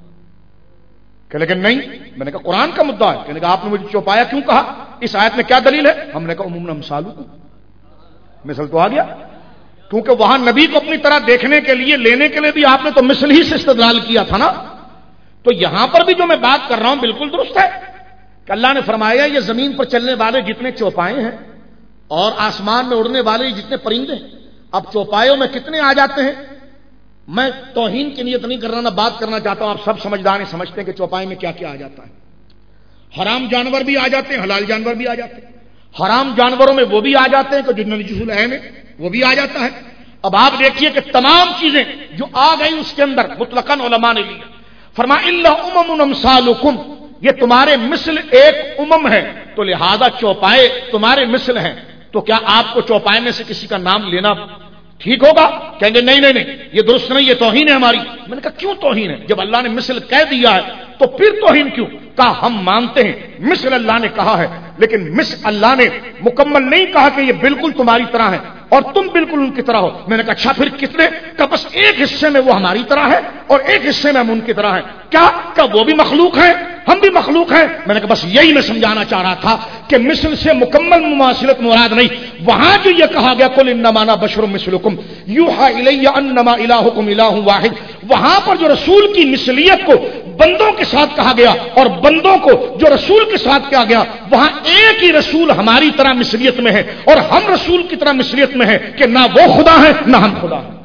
کہ لیکن نہیں۔ میں نے کہا قرآن کا مدعا ہے۔ کہ آپ نے مجھے چوپایا کیوں کہا؟ اس آیت میں کیا دلیل ہے؟ ہم نے کہا عموماً امثالکم، مثل تو آ گیا، کیونکہ وہاں نبی کو اپنی طرح دیکھنے کے لیے لینے کے لیے بھی آپ نے تو مثل ہی سے استدلال کیا تھا نا۔ تو یہاں پر بھی جو میں بات کر رہا ہوں بالکل درست ہے کہ اللہ نے فرمایا یہ زمین پر چلنے والے جتنے چوپائے ہیں اور آسمان میں اڑنے والے جتنے پرندے ہیں، اب چوپایوں میں کتنے آ جاتے ہیں؟ میں توہین کی نیت نہیں کر رہا، نہ بات کرنا چاہتا ہوں، آپ سب سمجھدار ہیں، سمجھتے ہیں کہ چوپائے میں کیا کیا آ جاتا ہے۔ حرام جانور بھی آ جاتے ہیں، حلال جانور بھی آ جاتے ہیں۔ حرام جانوروں میں وہ بھی آ جاتے ہیں کہ جو نجس العین ہے وہ بھی آ جاتا ہے۔ اب آپ دیکھیے کہ تمام چیزیں جو آ گئی اس کے اندر مطلقاً علماء نے لیا، فرمایا الا امم امثالکم، یہ تمہارے مثل ایک امم ہے، تو لہذا چوپائے تمہارے مثل ہیں، تو کیا آپ کو چوپائے میں سے کسی کا نام لینا ٹھیک ہوگا؟ کہیں گے نہیں نہیں نہیں یہ درست نہیں، یہ توہین ہے ہماری۔ میں نے کہا کیوں توہین ہے؟ جب اللہ نے مثل کہہ دیا ہے تو پھر توہین کیوں؟ کہا ہم مانتے ہیں مثل اللہ نے کہا ہے، لیکن مثل اللہ نے مکمل نہیں کہا کہ یہ بالکل تمہاری طرح ہے اور تم بالکل ان کی طرح ہو۔ میں نے کہا اچھا پھر کتنے؟ کہ بس ایک حصے میں وہ ہماری طرح ہے اور ایک حصے میں ہم ان کی طرح ہیں۔ کیا کہ وہ بھی مخلوق ہیں، ہم بھی مخلوق ہیں۔ میں نے کہا بس یہی میں سمجھانا چاہ رہا تھا کہ مثل سے مکمل مماثلت مراد نہیں، وہاں جو یہ کہا گیا قل انما انا بشر مثلکم یوحی الی انما الہکم الہ واحد، وہاں پر جو رسول کی مثلیت کو بندوں کے ساتھ کہا گیا اور بندوں کو جو رسول کے ساتھ کہا گیا، وہاں ایک ہی رسول ہماری طرح مثلیت میں ہے اور ہم رسول کی طرح مثلیت میں ہے کہ نہ وہ خدا ہے نہ ہم خدا ہیں،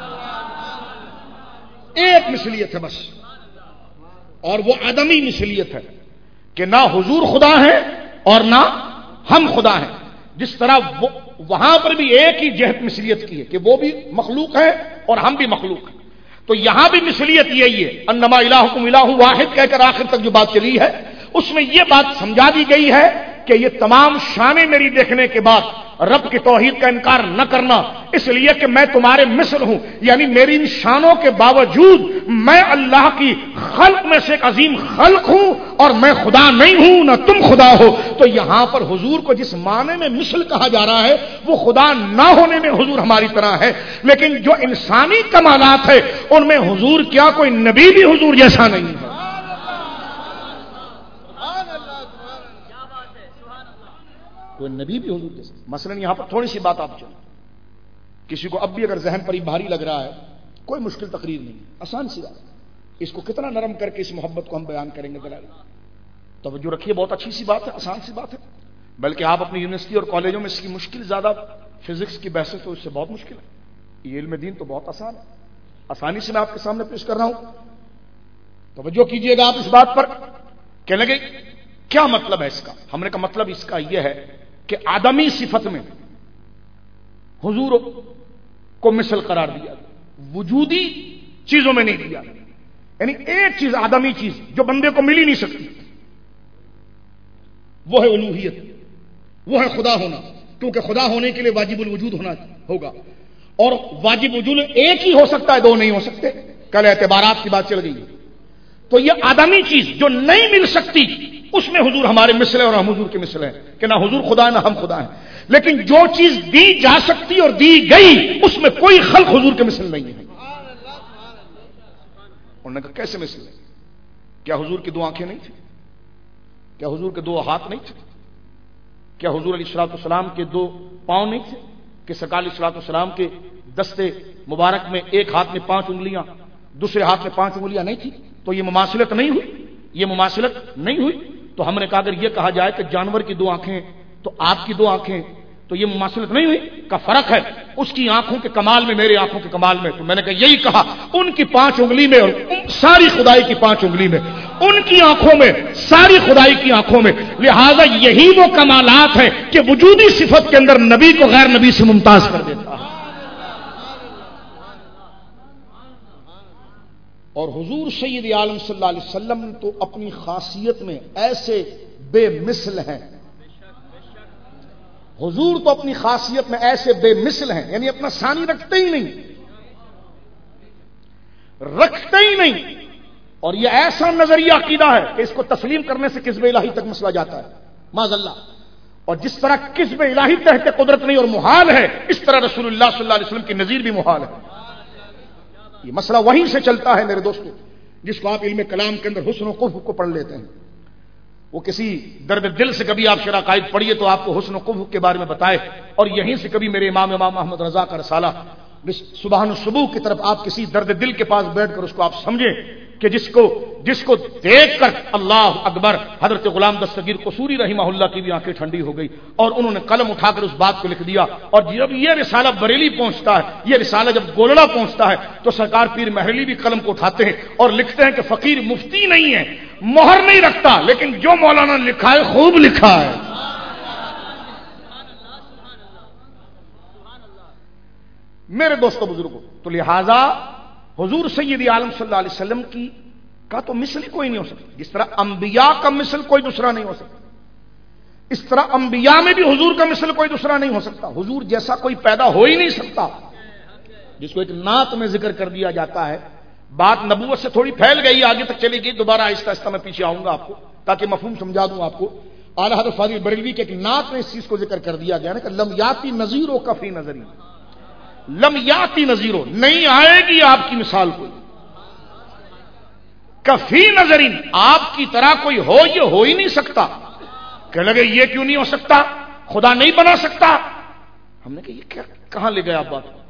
ایک مثلیت ہے بس، اور وہ عدمی مثلیت ہے کہ نہ حضور خدا ہے اور نہ ہم خدا ہیں۔ جس طرح وہ وہاں پر بھی ایک ہی جہت مثلیت کی ہے کہ وہ بھی مخلوق ہے اور ہم بھی مخلوق ہیں، تو یہاں بھی مثلیت یہی ہے، انما الہکم الہ واحد کہہ کر آخر تک جو بات چلی ہے اس میں یہ بات سمجھا دی گئی ہے کہ یہ تمام شانیں میری دیکھنے کے بعد رب کی توحید کا انکار نہ کرنا، اس لیے کہ میں تمہارے مثل ہوں، یعنی میری ان شانوں کے باوجود میں اللہ کی خلق میں سے ایک عظیم خلق ہوں اور میں خدا نہیں ہوں نہ تم خدا ہو۔ تو یہاں پر حضور کو جس معنی میں مثل کہا جا رہا ہے وہ خدا نہ ہونے میں حضور ہماری طرح ہے، لیکن جو انسانی کمالات ہے ان میں حضور کیا کوئی نبی بھی حضور جیسا نہیں ہے۔ کوئی نبی بھی حضور جیسا۔ مثلا یہاں پر تھوڑی سی بات آپ چلیں، کسی کو اب بھی اگر ذہن پر ہی بھاری لگ رہا ہے، کوئی مشکل تقریر نہیں، آسان سی بات، اس کو کتنا نرم کر کے اس محبت کو ہم بیان کریں گے دلائل۔ توجہ رکھیے، بہت اچھی سی بات ہے، آسان سی بات ہے، بلکہ آپ اپنی یونیورسٹی اور کالجوں میں اس کی مشکل زیادہ فزکس کی بحثیں تو اس سے بہت مشکل ہے، یہ علم دین تو بہت آسان ہے، آسانی سے میں آپ کے سامنے پیش کر رہا ہوں۔ توجہ کیجئے گا آپ اس بات پر۔ کہنے لگے کیا مطلب ہے اس کا؟ ہم نے کہا مطلب اس کا یہ ہے کہ آدمی صفت میں حضور کو مثل قرار دیا، وجودی چیزوں میں نہیں دیا، یعنی ایک چیز آدمی چیز جو بندے کو مل ہی نہیں سکتی، وہ ہے الوہیت، وہ ہے خدا ہونا، کیونکہ خدا ہونے کے لیے واجب الوجود ہونا ہوگا، اور واجب وجود ایک ہی ہو سکتا ہے، دو نہیں ہو سکتے۔ کل اعتبارات کی بات چل گئی، تو یہ آدمی چیز جو نہیں مل سکتی اس میں حضور ہمارے مثل ہے اور ہم حضور کے مثل ہیں، کہ نہ حضور خدا ہے نہ ہم خدا ہیں۔ لیکن جو چیز دی جا سکتی اور دی گئی اس میں کوئی خلق حضور کے مثل نہیں ہے۔ انہوں نے کہا کیسے مثل ہے؟ کیا حضور کی دو آنکھیں نہیں تھیں؟ کیا حضور کے دو ہاتھ نہیں تھے؟ کیا حضور علیہ الصلوۃ والسلام کے دو پاؤں نہیں تھے؟ کہ سرکار علیہ الصلوۃ والسلام کے دستے مبارک میں ایک ہاتھ میں پانچ انگلیاں، دوسرے ہاتھ میں پانچ انگلیاں نہیں تھی؟ تو یہ مماثلت نہیں ہوئی، یہ مماثلت نہیں ہوئی۔ تو ہم نے کہا اگر یہ کہا جائے کہ جانور کی دو آنکھیں تو آپ کی دو آنکھیں، تو یہ مماثلت نہیں ہوئی، کا فرق ہے اس کی آنکھوں کے کمال میں میرے آنکھوں کے کمال میں۔ تو میں نے کہا یہی کہا، ان کی پانچ انگلی میں اور ساری خدائی کی پانچ انگلی میں، ان کی آنکھوں میں ساری خدائی کی آنکھوں میں، لہذا یہی وہ کمالات ہیں کہ وجودی صفت کے اندر نبی کو غیر نبی سے ممتاز کر دیتا ہے۔ اور حضور سید عالم صلی اللہ علیہ وسلم تو اپنی خاصیت میں ایسے بے مثل ہیں، حضور تو اپنی خاصیت میں ایسے بے مثل ہیں، یعنی اپنا ثانی رکھتے ہی نہیں، رکھتے ہی نہیں۔ اور یہ ایسا نظریہ عقیدہ ہے کہ اس کو تسلیم کرنے سے کذب الہی تک مسئلہ جاتا ہے، معاذ اللہ۔ اور جس طرح کذب الہی تحت قدرت نہیں اور محال ہے، اس طرح رسول اللہ صلی اللہ علیہ وسلم کی نظیر بھی محال ہے۔ یہ مسئلہ وہیں سے چلتا ہے میرے دوستو، جس کو آپ علم کلام کے اندر حسن و قبح کو پڑھ لیتے ہیں۔ وہ کسی درد دل سے کبھی آپ شرح قائد پڑھیے تو آپ کو حسن و قبح کے بارے میں بتائے، اور یہیں سے کبھی میرے امام امام محمد رضا کا رسالہ سبحان الصبح کی طرف آپ کسی درد دل کے پاس بیٹھ کر اس کو آپ سمجھیں کہ جس کو جس کو دیکھ کر اللہ اکبر حضرت غلام دستگیر قصوری رحمہ اللہ کی بھی آنکھیں ٹھنڈی ہو گئی، اور انہوں نے قلم اٹھا کر اس بات کو لکھ دیا۔ اور جب یہ رسالہ بریلی پہنچتا ہے، یہ رسالہ جب گولڑا پہنچتا ہے، تو سرکار پیر محرلی بھی قلم کو اٹھاتے ہیں اور لکھتے ہیں کہ فقیر مفتی نہیں ہے، مہر نہیں رکھتا، لیکن جو مولانا نے لکھا ہے خوب لکھا ہے۔ میرے دوستو بزرگوں، تو لہذا حضور سید عالم صلی اللہ علیہ وسلم کی کا تو مثل ہی کوئی نہیں ہو سکتا، جس طرح انبیاء کا مثل کوئی دوسرا نہیں ہو سکتا، اس طرح انبیاء میں بھی حضور کا مثل کوئی دوسرا نہیں ہو سکتا۔ حضور جیسا کوئی پیدا ہو ہی نہیں سکتا، جس کو ایک نعت میں ذکر کر دیا جاتا ہے۔ بات نبوت سے تھوڑی پھیل گئی، آگے تک چلی گئی، دوبارہ آہستہ آہستہ میں پیچھے آؤں گا آپ کو تاکہ مفہوم سمجھا دوں آپ کو۔ اعلیٰ حضرت فاضل بریلوی کے ایک نعت میں اس چیز کو ذکر کر دیا گیا نا کہ لم یاتی نذیرو کفی نظری، لم یاتی نذیرو، نہیں آئے گی آپ کی مثال کوئی، کفی نظرین، آپ کی طرح کوئی ہو یہ ہو ہی نہیں سکتا۔ کہ لگے یہ کیوں نہیں ہو سکتا، خدا نہیں بنا سکتا؟ ہم نے کہا یہ کیا کہاں لے گیا آپ بات کو،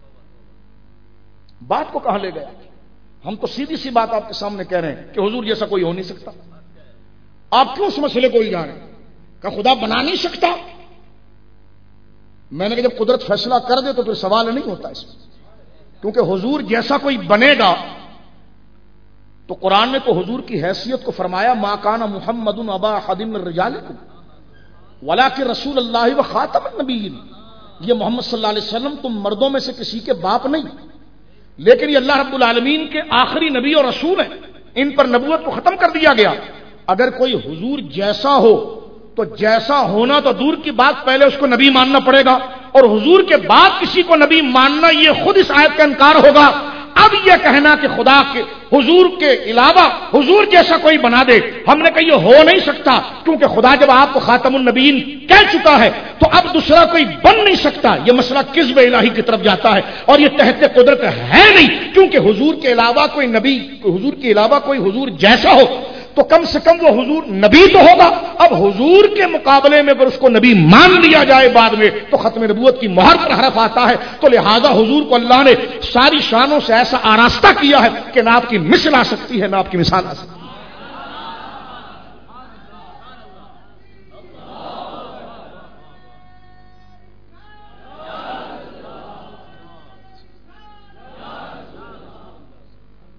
بات کو کہاں لے گیا؟ ہم تو سیدھی سی بات آپ کے سامنے کہہ رہے ہیں کہ حضور جیسا کوئی ہو نہیں سکتا، آپ کیوں اس مسئلے کو الجھا رہے ہیں کہ خدا بنا نہیں سکتا؟ میں نے کہا جب قدرت فیصلہ کر دے تو پھر سوال نہیں ہوتا اس میں، کیونکہ حضور جیسا کوئی بنے گا تو قرآن نے تو حضور کی حیثیت کو فرمایا ما کان محمد ابا احد من رجالکم ولکن رسول اللہ و خاتم النبیین، یہ محمد صلی اللہ علیہ وسلم تم مردوں میں سے کسی کے باپ نہیں، لیکن یہ اللہ رب العالمین کے آخری نبی اور رسول ہیں، ان پر نبوت کو ختم کر دیا گیا۔ اگر کوئی حضور جیسا ہو تو جیسا ہونا تو دور کی بات، پہلے اس کو نبی ماننا پڑے گا، اور حضور کے بعد کسی کو نبی ماننا یہ خود اس آیت کا انکار ہوگا۔ اب یہ کہنا کہ خدا کے حضور کے علاوہ حضور جیسا کوئی بنا دے، ہم نے کہا یہ ہو نہیں سکتا، کیونکہ خدا جب آپ کو خاتم النبیین کہہ چکا ہے تو اب دوسرا کوئی بن نہیں سکتا۔ یہ مسئلہ کذب الہی کی طرف جاتا ہے اور یہ تحت قدرت ہے نہیں، کیونکہ حضور کے علاوہ کوئی نبی، حضور کے علاوہ کوئی حضور جیسا ہو تو کم سے کم وہ حضور نبی تو ہوگا۔ اب حضور کے مقابلے میں اگر اس کو نبی مان لیا جائے بعد میں تو ختم نبوت کی مہر پر حرف آتا ہے، تو لہذا حضور کو اللہ نے ساری شانوں سے ایسا آراستہ کیا ہے کہ نہ آپ کی مثل آ سکتی ہے نہ آپ کی مثال آ سکتی ہے۔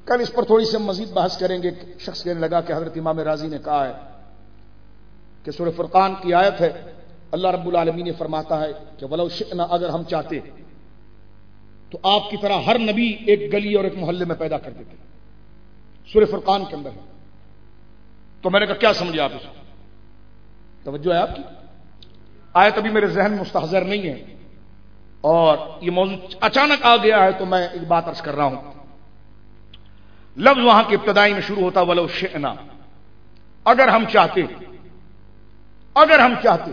کل اس پر تھوڑی سی ہم مزید بحث کریں گے. شخص کہنے لگا کہ حضرت امام رازی نے کہا ہے کہ سورہ فرقان کی آیت ہے, اللہ رب العالمین نے فرماتا ہے کہ ولو شئنا, اگر ہم چاہتے تو آپ کی طرح ہر نبی ایک گلی اور ایک محلے میں پیدا کر دیتے. سورہ فرقان کے اندر ہے. تو میں نے کہا کیا سمجھے آپ اس کو؟ توجہ ہے آپ کی؟ آیت ابھی میرے ذہن میں مستحضر نہیں ہے اور یہ موضوع اچانک آ گیا ہے تو میں ایک بات عرض کر رہا ہوں. لفظ وہاں کی ابتدائی میں شروع ہوتا ولو شئنا, اگر ہم چاہتے, اگر ہم چاہتے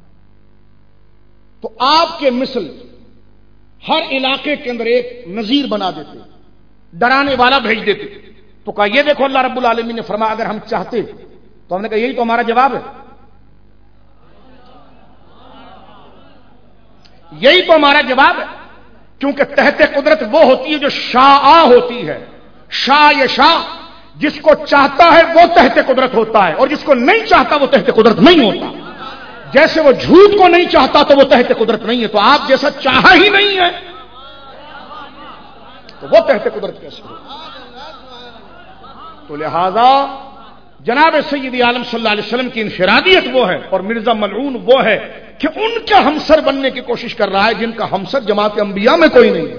تو آپ کے مثل ہر علاقے کے اندر ایک نذیر بنا دیتے, ڈرانے والا بھیج دیتے. تو کہا یہ دیکھو اللہ رب العالمین نے فرمایا اگر ہم چاہتے. تو ہم نے کہا یہی تو ہمارا جواب ہے, یہی تو ہمارا جواب ہے. کیونکہ تحت قدرت وہ ہوتی ہے جو شاء ہوتی ہے. شاء یہ شاء, جس کو چاہتا ہے وہ تحت قدرت ہوتا ہے اور جس کو نہیں چاہتا وہ تحت قدرت نہیں ہوتا. جیسے وہ جھوٹ کو نہیں چاہتا تو وہ تحت قدرت نہیں ہے. تو آپ جیسا چاہا ہی نہیں ہے تو وہ تحت قدرت کیسے ہو؟ تو لہذا جناب سید عالم صلی اللہ علیہ وسلم کی انفرادیت وہ ہے اور مرزا ملعون وہ ہے کہ ان کا ہمسر بننے کی کوشش کر رہا ہے جن کا ہمسر جماعت انبیاء میں کوئی نہیں ہے.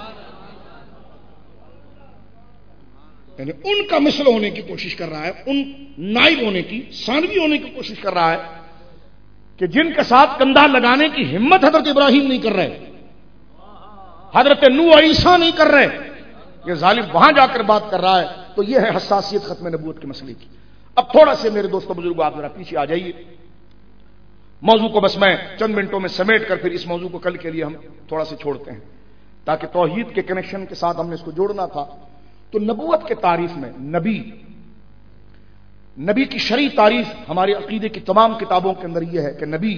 یعنی ان کا مثل ہونے کی کوشش کر رہا ہے, ان نائب ہونے کی, ثانوی ہونے کی کوشش کر رہا ہے کہ جن کے ساتھ کندھا لگانے کی ہمت حضرت ابراہیم نہیں کر رہے, حضرت نوح عیسیٰ نہیں کر رہے. یہ ظالم وہاں جا کر بات کر رہا ہے. تو یہ ہے حساسیت ختم نبوت کے مسئلے کی. اب تھوڑا سے میرے دوستوں بزرگوں آپ ذرا پیچھے آ جائیے. موضوع کو بس میں چند منٹوں میں سمیٹ کر پھر اس موضوع کو کل کے لیے ہم تھوڑا سے چھوڑتے ہیں تاکہ توحید کے کنیکشن کے ساتھ ہم نے اس کو جوڑنا تھا. تو نبوت کے تعریف میں نبی نبی کی شرعی تعریف ہمارے عقیدے کی تمام کتابوں کے اندر یہ ہے کہ نبی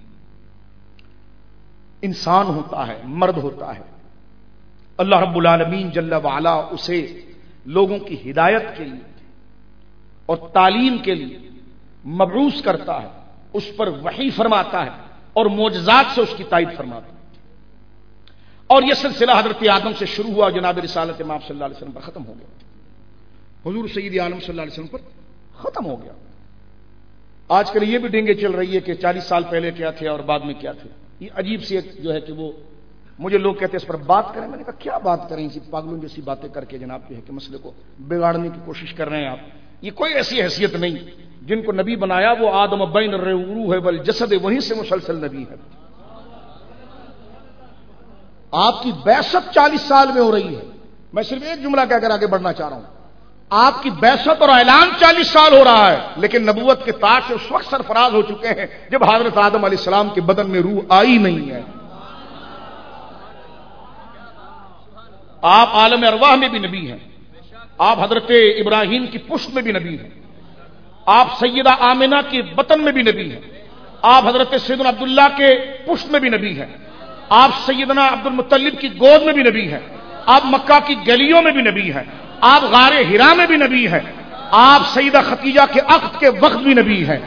انسان ہوتا ہے, مرد ہوتا ہے. اللہ رب العالمین جل وعلا اسے لوگوں کی ہدایت کے لیے اور تعلیم کے لیے مبعوث کرتا ہے, اس پر وحی فرماتا ہے اور معجزات سے اس کی تائید فرماتا ہے. اور یہ سلسلہ حضرت آدم سے شروع ہوا, جناب رسالت امام صلی اللہ علیہ وسلم پر ختم ہو گیا, حضور سید عالم صلی اللہ علیہ وسلم پر ختم ہو گیا. آج کل یہ بھی ڈینگے چل رہی ہے کہ چالیس سال پہلے کیا تھے اور بعد میں کیا تھے. یہ عجیب سی جو ہے کہ وہ مجھے لوگ کہتے ہیں اس پر بات کریں. میں نے کہا کیا بات کریں, اسی پاگلوں جیسی باتیں کر کے جناب جو ہے کہ مسئلے کو بگاڑنے کی کوشش کر رہے ہیں آپ. یہ کوئی ایسی حیثیت نہیں. جن کو نبی بنایا وہ آدم بین الروح والجسد, وہیں سے مسلسل نبی ہے. آپ کی بعثت چالیس سال میں ہو رہی ہے. میں صرف ایک جملہ کہہ کر آگے بڑھنا چاہ رہا ہوں. آپ کی بعثت اور اعلان چالیس سال ہو رہا ہے, لیکن نبوت کے تاج سے اس وقت سرفراز ہو چکے ہیں جب حضرت آدم علیہ السلام کے بدن میں روح آئی نہیں ہے. آپ عالم ارواح میں بھی نبی ہیں, آپ حضرت ابراہیم کی پشت میں بھی نبی ہیں, آپ سیدہ آمنہ کے بطن میں بھی نبی ہیں, آپ حضرت سیدنا عبداللہ کے پشت میں بھی نبی ہیں, آپ سیدنا عبد المطلب کی گود میں بھی نبی ہیں, آپ مکہ کی گلیوں میں بھی نبی ہیں, آپ غار ہرا میں بھی نبی ہیں, آپ سیدہ خدیجہ کے عقد کے وقت بھی نبی ہیں.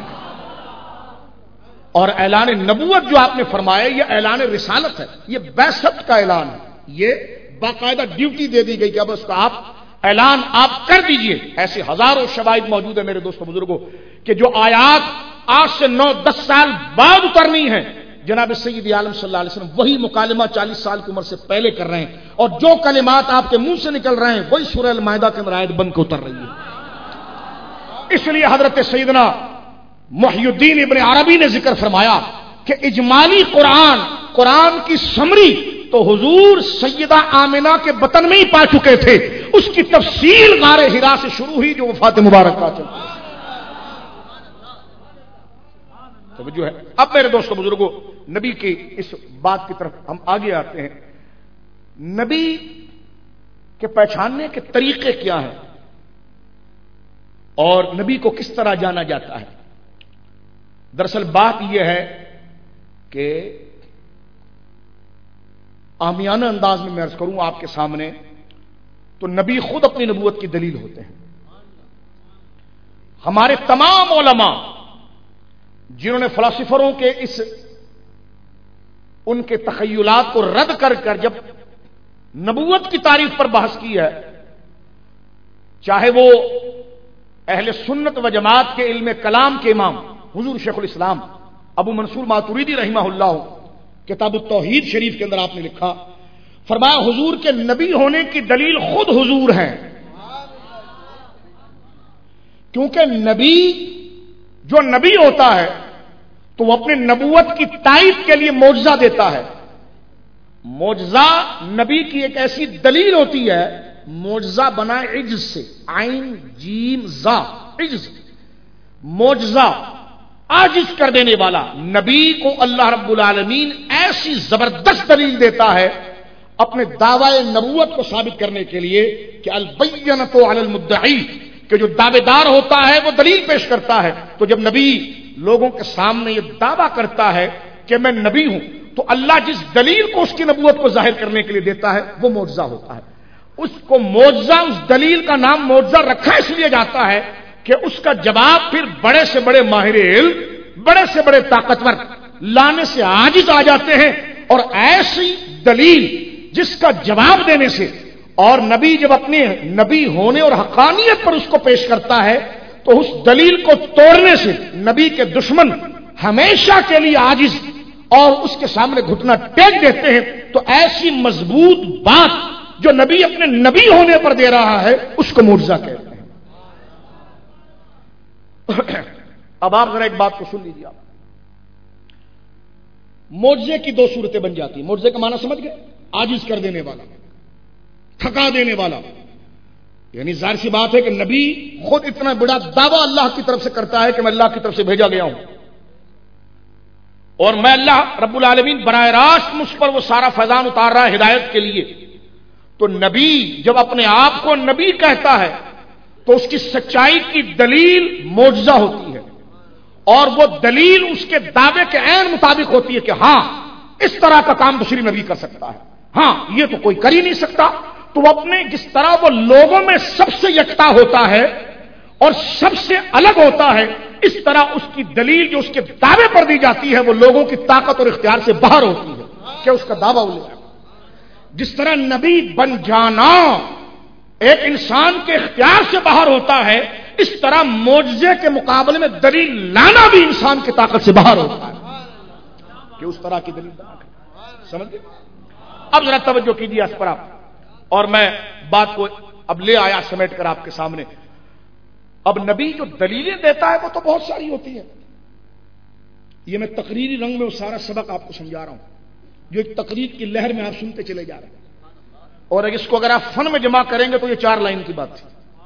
اور اعلان نبوت جو آپ نے فرمایا یہ اعلان رسالت ہے, یہ بعثت کا اعلان ہے. یہ باقاعدہ ڈیوٹی دے دی گئی کہ اب اس کا آپ اعلان آپ کر دیجئے. ایسے ہزاروں شواہد موجود ہیں میرے دوستوں بزرگوں کہ جو آیات آج سے نو دس سال بعد اترنی ہیں, جناب سید عالم صلی اللہ علیہ وسلم وہی مکالمہ چالیس سال کی عمر سے پہلے کر رہے ہیں, اور جو کلمات آپ کے منہ سے نکل رہے ہیں وہی سورہ المائدہ کے اندر آیت بن کے اتر رہی ہے. اس لیے حضرت سیدنا محی الدین ابن عربی نے ذکر فرمایا کہ اجمالی قرآن, قرآن کی سمری تو حضور سیدہ آمنہ کے بطن میں ہی پا چکے تھے, اس کی تفصیل غار ہرا سے شروع ہوئی جو وفات مبارک کا چلتی. توجہ ہے. اب میرے دوستوں بزرگوں نبی کی اس بات کی طرف ہم آگے آتے ہیں. نبی کے پہچاننے کے طریقے کیا ہیں اور نبی کو کس طرح جانا جاتا ہے. دراصل بات یہ ہے کہ عامیانہ انداز میں میں عرض کروں آپ کے سامنے تو نبی خود اپنی نبوت کی دلیل ہوتے ہیں. ہمارے تمام علماء جنہوں نے فلاسفروں کے اس ان کے تخیلات کو رد کر کر جب نبوت کی تعریف پر بحث کی ہے چاہے وہ اہل سنت و جماعت کے علم کلام کے امام حضور شیخ الاسلام ابو منصور ماتوریدی رحمہ اللہ کتاب التوحید شریف کے اندر آپ نے لکھا، فرمایا حضور کے نبی ہونے کی دلیل خود حضور ہیں، کیونکہ نبی جو نبی ہوتا ہے تو وہ اپنے نبوت کی تائید کے لیے معجزہ دیتا ہے۔ معجزہ نبی کی ایک ایسی دلیل ہوتی ہے، معجزہ بنا عجز سے، عین جیم زا، عجز، معجزہ عاجز کر دینے والا۔ نبی کو اللہ رب العالمین ایسی زبردست دلیل دیتا ہے اپنے دعوی نبوت کو ثابت کرنے کے لیے کہ البینۃ علی المدعی، کہ جو دعوے دار ہوتا ہے وہ دلیل پیش کرتا ہے۔ تو جب نبی لوگوں کے سامنے یہ دعویٰ کرتا ہے کہ میں نبی ہوں، تو اللہ جس دلیل کو اس کی نبوت کو ظاہر کرنے کے لیے دیتا ہے وہ معجزہ ہوتا ہے۔ اس کو معجزہ، اس دلیل کا نام معجزہ رکھا اس لیے جاتا ہے کہ اس کا جواب پھر بڑے سے بڑے ماہر علم، بڑے سے بڑے طاقتور لانے سے عاجز آ جاتے ہیں، اور ایسی دلیل جس کا جواب دینے سے، اور نبی جب اپنے نبی ہونے اور حقانیت پر اس کو پیش کرتا ہے تو اس دلیل کو توڑنے سے نبی کے دشمن ہمیشہ کے لیے عاجز اور اس کے سامنے گھٹنا ٹیک دیتے ہیں۔ تو ایسی مضبوط بات جو نبی اپنے نبی ہونے پر دے رہا ہے اس کو معجزہ کہتے ہیں۔ اب آپ ذرا ایک بات کو سن لیجیے، آپ معجزے کی دو صورتیں بن جاتی ہیں۔ معجزے کا معنی سمجھ گئے؟ عاجز کر دینے والا، تھکا دینے والا، یعنی ظاہر سی بات ہے کہ نبی خود اتنا بڑا دعویٰ اللہ کی طرف سے کرتا ہے کہ میں اللہ کی طرف سے بھیجا گیا ہوں اور میں اللہ رب العالمین براہ راست مجھ پر وہ سارا فیضان اتار رہا ہے ہدایت کے لیے۔ تو نبی جب اپنے آپ کو نبی کہتا ہے تو اس کی سچائی کی دلیل معجزہ ہوتی ہے، اور وہ دلیل اس کے دعوے کے عین مطابق ہوتی ہے کہ ہاں اس طرح کا کام بشری نبی کر سکتا ہے، ہاں یہ تو کوئی کر ہی نہیں سکتا۔ تو وہ اپنے جس طرح وہ لوگوں میں سب سے یکتا ہوتا ہے اور سب سے الگ ہوتا ہے، اس طرح اس کی دلیل جو اس کے دعوے پر دی جاتی ہے وہ لوگوں کی طاقت اور اختیار سے باہر ہوتی ہے کہ اس کا دعویٰ وہ لے۔ جس طرح نبی بن جانا ایک انسان کے اختیار سے باہر ہوتا ہے، اس طرح معجزے کے مقابلے میں دلیل لانا بھی انسان کی طاقت سے باہر ہوتا ہے کہ اس طرح کی دلیل بنا کر سمجھ گئے۔ اب ذرا توجہ کیجیے اس پر آپ، اور میں بات کو اب لے آیا سمیٹ کر آپ کے سامنے۔ اب نبی جو دلیلیں دیتا ہے وہ تو بہت ساری ہوتی ہیں، یہ میں تقریری رنگ میں وہ سارا سبق آپ کو سمجھا رہا ہوں جو ایک تقریر کی لہر میں آپ سنتے چلے جا رہے ہیں، اور اس کو اگر آپ فن میں جمع کریں گے تو یہ چار لائن کی بات تھی،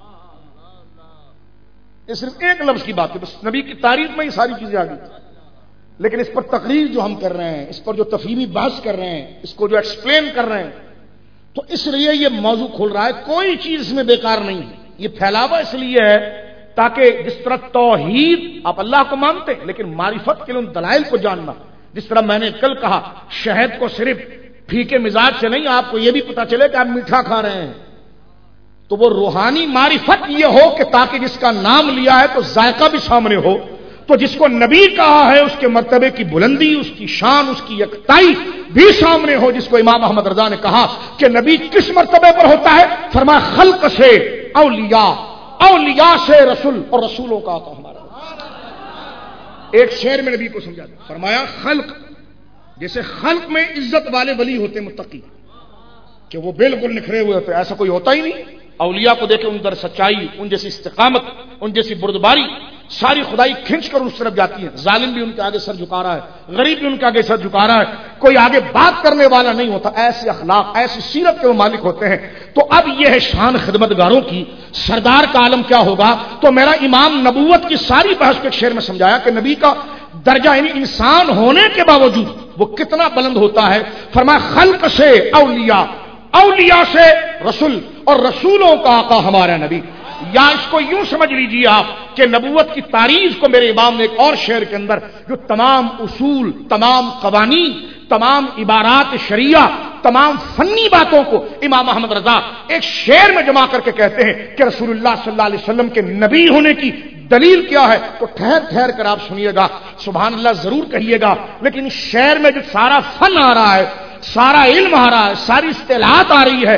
یہ صرف ایک لفظ کی بات ہے، بس نبی کی تعریف میں یہ ساری چیزیں آ گئی، لیکن اس پر تقریر جو ہم کر رہے ہیں، اس پر جو تفہیمی بحث کر رہے ہیں، اس کو جو ایکسپلین کر رہے ہیں، تو اس لیے یہ موضوع کھول رہا ہے، کوئی چیز اس میں بیکار نہیں ہے۔ یہ پھیلاوا اس لیے ہے تاکہ جس طرح توحید آپ اللہ کو مانتے ہیں لیکن معرفت کے لیے ان دلائل کو جاننا، جس طرح میں نے کل کہا شہد کو صرف پھیکے مزاج سے نہیں، آپ کو یہ بھی پتا چلے کہ آپ میٹھا کھا رہے ہیں، تو وہ روحانی معرفت یہ ہو کہ تاکہ جس کا نام لیا ہے تو ذائقہ بھی سامنے ہو، تو جس کو نبی کہا ہے اس کے مرتبے کی بلندی، اس کی شان، اس کی یکتائی بھی سامنے ہو، جس کو امام احمد رضا نے کہا کہ نبی کس مرتبے پر ہوتا ہے، فرمایا خلق سے اولیاء، اولیاء سے رسول، اور رسولوں کا آقا ہمارا۔ ایک شعر میں نبی کو سمجھا دیا، فرمایا خلق، جیسے خلق میں عزت والے ولی ہوتے متقی کہ وہ بالکل نکھرے ہوئے ہوتے، ایسا کوئی ہوتا ہی نہیں۔ اولیاء کو دیکھیں، ان در سچائی، ان جیسی استقامت، ان جیسی بردباری، ساری خدائی کھنچ کر اس طرف جاتی ہے۔ ظالم بھی ان کے آگے سر جھکا رہا ہے، غریب بھی ان کے آگے سر جھکا رہا ہے، کوئی آگے بات کرنے والا نہیں ہوتا۔ ایسے اخلاق، ایسی سیرت کے وہ مالک ہوتے ہیں۔ تو اب یہ ہے شان خدمتگاروں کی، سردار کا عالم کیا ہوگا؟ تو میرا امام نبوت کی ساری بحث کو ایک شعر میں سمجھایا کہ نبی کا درجہ یعنی انسان ہونے کے باوجود وہ کتنا بلند ہوتا ہے۔ فرمایا خلق سے اولیاء، اولیاء سے رسول، اور رسولوں کا آقا ہمارا نبی۔ یا اس کو یوں سمجھ لیجیے آپ کہ نبوت کی تعریف کو میرے امام نے ایک اور شعر کے اندر جو تمام اصول، تمام قوانین، تمام عبارات شریعہ، تمام فنی باتوں کو امام احمد رضا ایک شعر میں جمع کر کے کہتے ہیں کہ رسول اللہ صلی اللہ علیہ وسلم کے نبی ہونے کی دلیل کیا ہے، تو ٹھہر ٹھہر کر آپ سنیے گا، سبحان اللہ ضرور کہیے گا، لیکن شعر میں جو سارا فن آ رہا ہے، سارا علم آ رہا ہے، ساری اصطلاحات آ رہی ہے،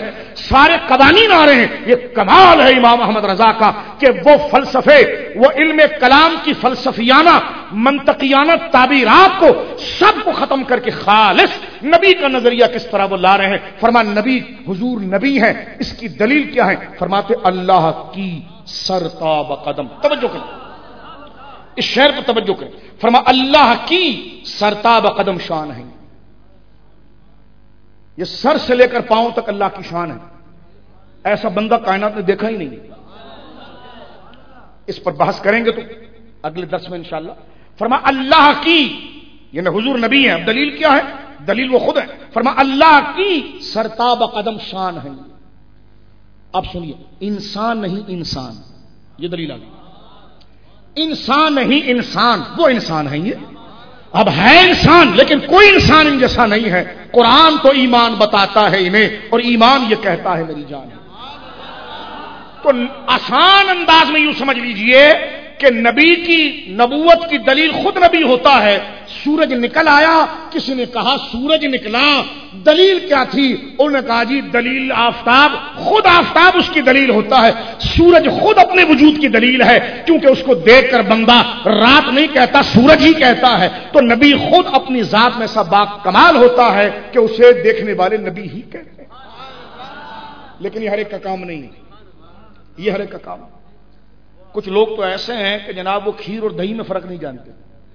سارے قوانین آ رہے ہیں. یہ کمال ہے امام احمد رضا کا کہ وہ فلسفے، وہ علم کلام کی فلسفیانہ منطقیانہ تعبیرات کو سب کو ختم کر کے خالص نبی کا نظریہ کس طرح وہ لا رہے ہیں. فرما نبی حضور نبی ہیں، اس کی دلیل کیا ہے؟ فرماتے اللہ کی سرتاب قدم. توجہ کریں اس شعر پر، توجہ کریں. فرما اللہ کی سرتاب قدم شان ہے. یہ سر سے لے کر پاؤں تک اللہ کی شان ہے. ایسا بندہ کائنات نے دیکھا ہی نہیں. اس پر بحث کریں گے تو اگلے درس میں انشاءاللہ. فرما اللہ کی، یعنی حضور نبی ہیں. اب دلیل کیا ہے؟ دلیل وہ خود ہے. فرما اللہ کی سرتاب قدم شان ہے. اب سنیے، انسان نہیں انسان، یہ دلیل آ گئی. انسان نہیں انسان، وہ انسان ہے. یہ اب ہے انسان لیکن کوئی انسان ان جیسا نہیں ہے. قرآن تو ایمان بتاتا ہے انہیں، اور ایمان یہ کہتا ہے میری جان. تو آسان انداز میں یوں سمجھ لیجئے کہ نبی کی نبوت کی دلیل خود نبی ہوتا ہے. سورج نکل آیا، کسی نے کہا سورج نکلا، دلیل کیا تھی؟ انہوں نے کہا جی دلیل آفتاب، خود آفتاب اس کی دلیل ہوتا ہے. سورج خود اپنے وجود کی دلیل ہے، کیونکہ اس کو دیکھ کر بندہ رات نہیں کہتا، سورج ہی کہتا ہے. تو نبی خود اپنی ذات میں ایسا با کمال ہوتا ہے کہ اسے دیکھنے والے نبی ہی کہتے ہیں. لیکن یہ ہر ایک کا کام نہیں ہے. یہ ہر ایک کا کام. کچھ لوگ تو ایسے ہیں کہ جناب وہ کھیر اور دہی میں فرق نہیں جانتے،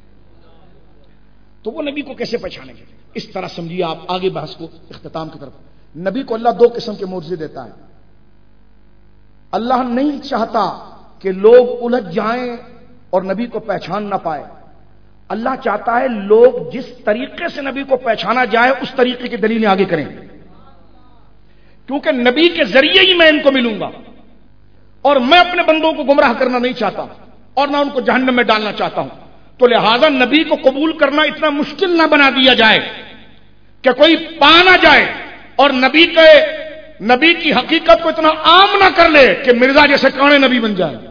تو وہ نبی کو کیسے پہچانیں گے؟ اس طرح سمجھیے آپ آگے بحث کو اختتام کی طرف. نبی کو اللہ دو قسم کے معجزے دیتا ہے. اللہ نہیں چاہتا کہ لوگ الجھ جائیں اور نبی کو پہچان نہ پائے. اللہ چاہتا ہے لوگ جس طریقے سے نبی کو پہچانا جائے اس طریقے کی دلیلیں آگے کریں، کیونکہ نبی کے ذریعے ہی میں ان کو ملوں گا. اور میں اپنے بندوں کو گمراہ کرنا نہیں چاہتا اور نہ ان کو جہنم میں ڈالنا چاہتا ہوں. تو لہذا نبی کو قبول کرنا اتنا مشکل نہ بنا دیا جائے کہ کوئی پا نہ جائے اور نبی کے نبی کی حقیقت کو اتنا عام نہ کر لے کہ مرزا جیسے کانے نبی بن جائے.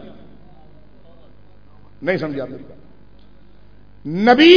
نہیں سمجھا میری بات؟ نبی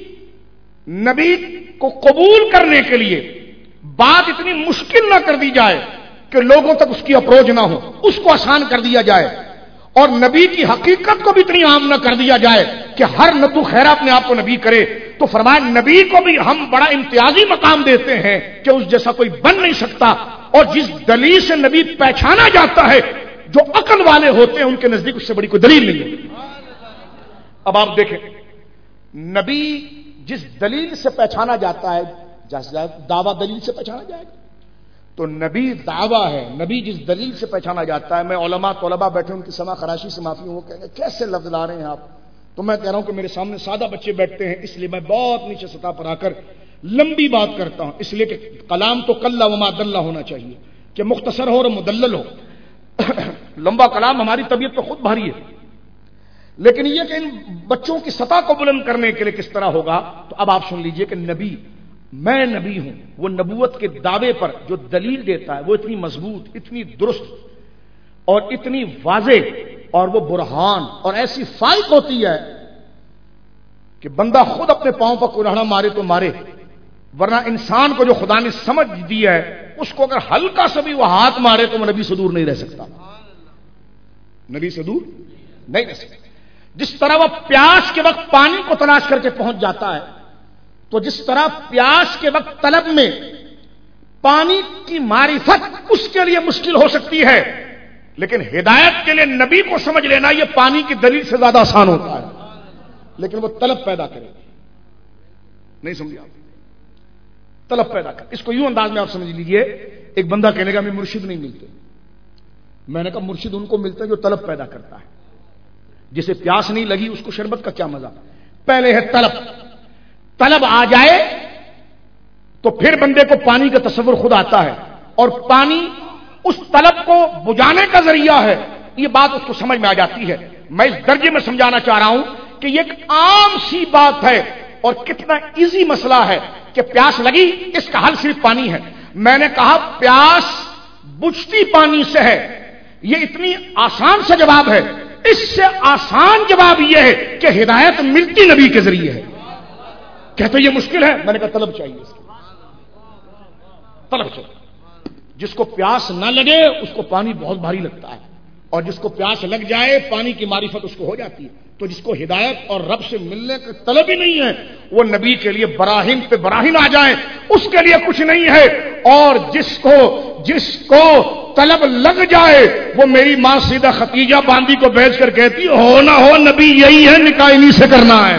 نبی کو قبول کرنے کے لیے بات اتنی مشکل نہ کر دی جائے کہ لوگوں تک اس کی اپروچ نہ ہو، اس کو آسان کر دیا جائے. اور نبی کی حقیقت کو بھی اتنی عام نہ کر دیا جائے کہ ہر نتو خیرہ اپنے آپ کو نبی کرے. تو فرمایا نبی کو بھی ہم بڑا امتیازی مقام دیتے ہیں کہ اس جیسا کوئی بن نہیں سکتا. اور جس دلیل سے نبی پہچانا جاتا ہے، جو عقل والے ہوتے ہیں ان کے نزدیک اس سے بڑی کوئی دلیل نہیں ہوتی. اب آپ دیکھیں نبی جس دلیل سے پہچانا جاتا ہے، جیسے دعویٰ دلیل سے پہچانا جائے گا، تو نبی دعویٰ ہے. نبی جس دلیل سے پہچانا جاتا ہے، میں علماء طلباء بیٹھے ان کی سما خراشی سے معافی ہوں، وہ کہیں گے کیسے لفظ لا رہے ہیں آپ. تو میں کہہ رہا ہوں کہ میرے سامنے سادہ بچے بیٹھتے ہیں، اس لیے میں بہت نیچے سطح پر آ کر لمبی بات کرتا ہوں، اس لیے کہ کلام تو کلا وما دلہ ہونا چاہیے کہ مختصر ہو اور مدلل ہو. لمبا کلام ہماری طبیعت پہ خود بھاری ہے، لیکن یہ کہ ان بچوں کی سطح کو بلند کرنے کے لیے کس طرح ہوگا. تو اب آپ سن لیجئے کہ نبی، میں نبی ہوں، وہ نبوت کے دعوے پر جو دلیل دیتا ہے وہ اتنی مضبوط، اتنی درست اور اتنی واضح اور وہ برہان اور ایسی فائق ہوتی ہے کہ بندہ خود اپنے پاؤں پر کلاڑا مارے تو مارے، ورنہ انسان کو جو خدا نے سمجھ دی ہے اس کو اگر ہلکا سا بھی وہ ہاتھ مارے تو وہ نبی سے دور نہیں رہ سکتا. نبی سے دور نہیں رہ سکتا. جس طرح وہ پیاس کے وقت پانی کو تلاش کر کے پہنچ جاتا ہے، تو جس طرح پیاس کے وقت طلب میں پانی کی معرفت اس کے لیے مشکل ہو سکتی ہے، لیکن ہدایت کے لیے نبی کو سمجھ لینا یہ پانی کی دلیل سے زیادہ آسان ہوتا ہے. لیکن وہ طلب پیدا کرے. نہیں سمجھے آپ؟ طلب پیدا کر. اس کو یوں انداز میں آپ سمجھ لیجئے، ایک بندہ کہنے گا ہمیں مرشد نہیں ملتے. میں نے کہا مرشد ان کو ملتا ہے جو طلب پیدا کرتا ہے. جسے پیاس نہیں لگی اس کو شربت کا کیا مزہ. پہلے ہے طلب. طلب آ جائے تو پھر بندے کو پانی کا تصور خود آتا ہے، اور پانی اس طلب کو بجھانے کا ذریعہ ہے. یہ بات اس کو سمجھ میں آ جاتی ہے. میں اس درجے میں سمجھانا چاہ رہا ہوں کہ یہ ایک عام سی بات ہے اور کتنا ایزی مسئلہ ہے کہ پیاس لگی، اس کا حل صرف پانی ہے. میں نے کہا پیاس بجھتی پانی سے ہے، یہ اتنی آسان سا جواب ہے. اس سے آسان جواب یہ ہے کہ ہدایت ملتی نبی کے ذریعے ہے. کہتے یہ مشکل ہے. میں نے کہا طلب چاہیے، اس کی طلب چاہیے. جس کو پیاس نہ لگے اس کو پانی بہت بھاری لگتا ہے، اور جس کو پیاس لگ جائے پانی کی معرفت اس کو ہو جاتی ہے۔ تو جس کو ہدایت اور رب سے ملنے کا طلب ہی نہیں ہے، وہ نبی کے لیے براہین پہ براہین آ جائیں، اس کے لیے کچھ نہیں ہے۔ اور جس کو جس کو طلب لگ جائے، وہ میری ماں سیدہ ختیجہ باندی کو بیچ کر کہتی ہو نہ ہو نبی یہی ہے، نکاح انہی سے کرنا ہے۔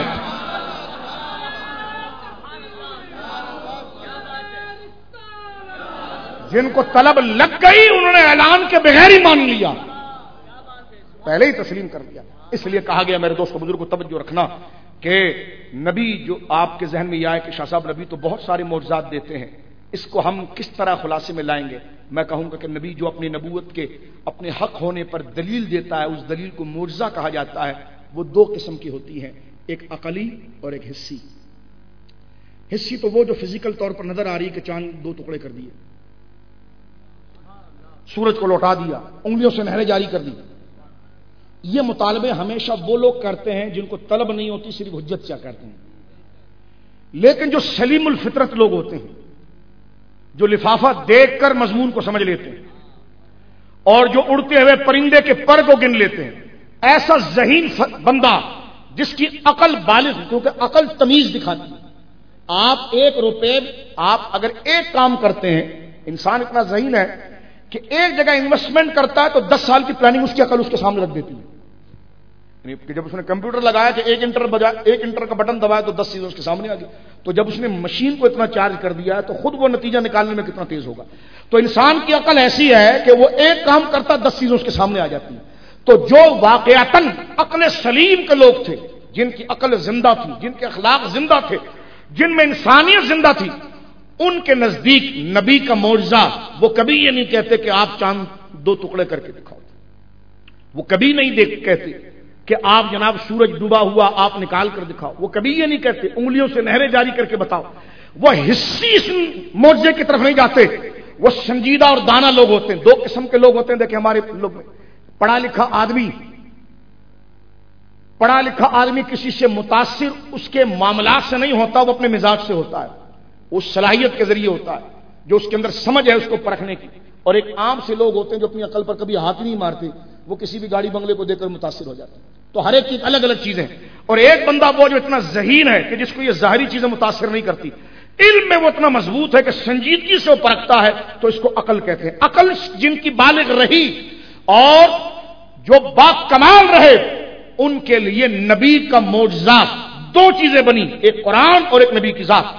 جن کو طلب لگ گئی انہوں نے اعلان کے بغیر ہی مان لیا، پہلے ہی تسلیم کر لیا۔ اس لیے کہا گیا میرے دوستو بزرگوں توجہ رکھنا کہ نبی جو آپ کے ذہن میں یہ آئے کہ شاہ صاحب نبی تو بہت سارے معجزات دیتے ہیں، اس کو ہم کس طرح خلاصے میں لائیں گے؟ میں کہوں گا کہ نبی جو اپنی نبوت کے اپنے حق ہونے پر دلیل دیتا ہے، اس دلیل کو معجزہ کہا جاتا ہے۔ وہ دو قسم کی ہوتی ہیں، ایک عقلی اور ایک حسی۔ حسی تو وہ جو فزیکل طور پر نظر آ رہی ہے کہ چاند دو ٹکڑے کر دیے، سورج کو لوٹا دیا، انگلیوں سے نہریں جاری کر دی۔ یہ مطالبے ہمیشہ وہ لوگ کرتے ہیں جن کو طلب نہیں ہوتی، صرف حجت کیا کرتے ہیں۔ لیکن جو سلیم الفطرت لوگ ہوتے ہیں، جو لفافہ دیکھ کر مضمون کو سمجھ لیتے ہیں اور جو اڑتے ہوئے پرندے کے پر کو گن لیتے ہیں، ایسا ذہین بندہ جس کی عقل بالغ، کیونکہ عقل تمیز دکھاتی ہے۔ آپ ایک روپے آپ اگر ایک کام کرتے ہیں، انسان اتنا ذہین ہے کہ ایک جگہ انویسٹمنٹ کرتا ہے تو دس سال کی پلاننگ اس کی عقل اس کے سامنے رکھ دیتی ہے۔ کہ جب اس نے کمپیوٹر لگایا کہ ایک انٹر بجائے ایک انٹر کا بٹن دبایا تو دس چیزیں اس کے سامنے آ گئی، تو جب اس نے مشین کو اتنا چارج کر دیا ہے تو خود وہ نتیجہ نکالنے میں کتنا تیز ہوگا۔ تو انسان کی عقل ایسی ہے کہ وہ ایک کام کرتا دس چیزیں اس کے سامنے آ جاتی ہیں۔ تو جو واقعتاً عقل سلیم کے لوگ تھے، جن کی عقل زندہ تھی، جن کے اخلاق زندہ تھے، جن میں انسانیت زندہ تھی، ان کے نزدیک نبی کا معجزہ وہ کبھی یہ نہیں کہتے کہ آپ چاند دو ٹکڑے کر کے دکھاؤ، وہ کبھی نہیں دیکھ کہتے کہ آپ جناب سورج ڈوبا ہوا آپ نکال کر دکھاؤ، وہ کبھی یہ نہیں کہتے انگلیوں سے نہریں جاری کر کے بتاؤ۔ وہ حسی اس معجزے کی طرف نہیں جاتے، وہ سنجیدہ اور دانا لوگ ہوتے ہیں۔ دو قسم کے لوگ ہوتے ہیں، دیکھیں ہمارے لوگ میں پڑھا لکھا آدمی پڑھا لکھا آدمی کسی سے متاثر اس کے معاملات سے نہیں ہوتا، وہ اپنے مزاج سے ہوتا ہے، اس صلاحیت کے ذریعے ہوتا ہے جو اس کے اندر سمجھ ہے اس کو پرکھنے کی۔ اور ایک عام سے لوگ ہوتے ہیں جو اپنی عقل پر کبھی ہاتھ نہیں مارتے، وہ کسی بھی گاڑی بنگلے کو دیکھ کر متاثر ہو جاتے ہیں۔ تو ہر ایک کی الگ الگ چیزیں، اور ایک بندہ وہ جو اتنا ذہین ہے کہ جس کو یہ ظاہری چیزیں متاثر نہیں کرتی، علم میں وہ اتنا مضبوط ہے کہ سنجیدگی سے وہ پرکھتا ہے، تو اس کو عقل کہتے ہیں۔ عقل جن کی بالغ رہی اور جو با کمال رہے، ان کے لیے نبی کا معجزہ دو چیزیں بنی، ایک قرآن اور ایک نبی کی ذات،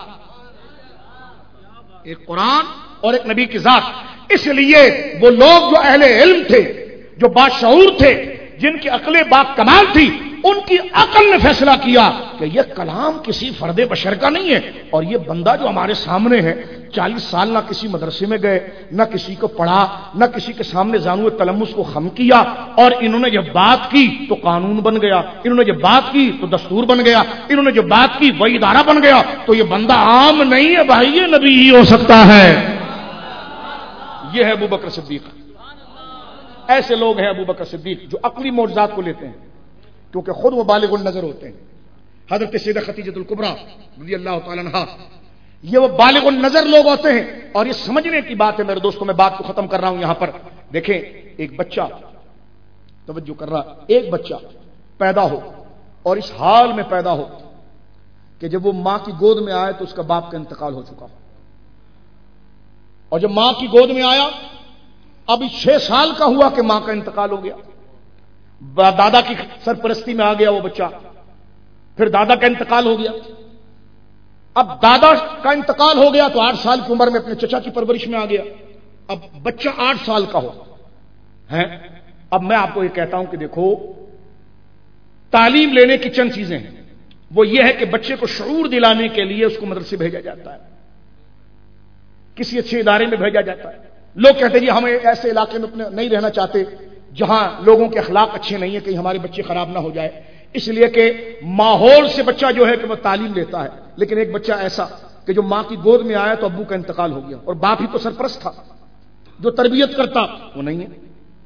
ایک قرآن اور ایک نبی کی ذات۔ اس لیے وہ لوگ جو اہل علم تھے، جو باشعور تھے، جن کی عقلیں با کمال تھی، ان کی عقل نے فیصلہ کیا کہ یہ کلام کسی فرد بشر کا نہیں ہے، اور یہ بندہ جو ہمارے سامنے ہے چالیس سال نہ کسی مدرسے میں گئے، نہ کسی کو پڑھا، نہ کسی کے سامنے زانو تلمس کو خم کیا، اور انہوں نے جب بات کی تو قانون بن گیا، انہوں نے جب بات کی تو دستور بن گیا، انہوں نے جب بات کی وہی ادارہ بن گیا۔ تو یہ بندہ عام نہیں ہے بھائی، یہ نبی ہی ہو سکتا ہے۔ یہ ہے ابو بکر صدیق۔ ایسے لوگ ہیں ابو بکر صدیق جو عقلی معجزات کو لیتے ہیں، کیونکہ خود وہ بالغ النظر ہوتے ہیں۔ حضرت سیدہ خدیجہ الکبریٰ رضی اللہ تعالی عنہا، یہ وہ بالغ النظر لوگ ہوتے ہیں۔ اور یہ سمجھنے کی بات ہے میرے دوستوں، میں بات کو ختم کر رہا ہوں یہاں پر۔ دیکھیں ایک بچہ، توجہ کر رہا، ایک بچہ پیدا ہو اور اس حال میں پیدا ہو کہ جب وہ ماں کی گود میں آئے تو اس کا باپ کا انتقال ہو چکا، اور جب ماں کی گود میں آیا ابھی چھ سال کا ہوا کہ ماں کا انتقال ہو گیا، دادا کی سرپرستی میں آ گیا وہ بچہ، پھر دادا کا انتقال ہو گیا، اب دادا کا انتقال ہو گیا تو آٹھ سال کی عمر میں اپنے چچا کی پرورش میں آ گیا، اب بچہ آٹھ سال کا ہو ہے۔ اب میں آپ کو یہ کہتا ہوں کہ دیکھو، تعلیم لینے کی چند چیزیں ہیں، وہ یہ ہے کہ بچے کو شعور دلانے کے لیے اس کو مدرسے بھیجا جاتا ہے، کسی اچھے ادارے میں بھیجا جاتا ہے۔ لوگ کہتے ہیں جی ہم ایسے علاقے میں نہیں رہنا چاہتے جہاں لوگوں کے اخلاق اچھے نہیں ہیں، کہیں ہمارے بچے خراب نہ ہو جائے، اس لیے کہ ماحول سے بچہ جو ہے کہ وہ تعلیم لیتا ہے۔ لیکن ایک بچہ ایسا کہ جو ماں کی گود میں آیا تو ابو کا انتقال ہو گیا، اور باپ ہی تو سرپرست تھا، جو تربیت کرتا وہ نہیں ہے۔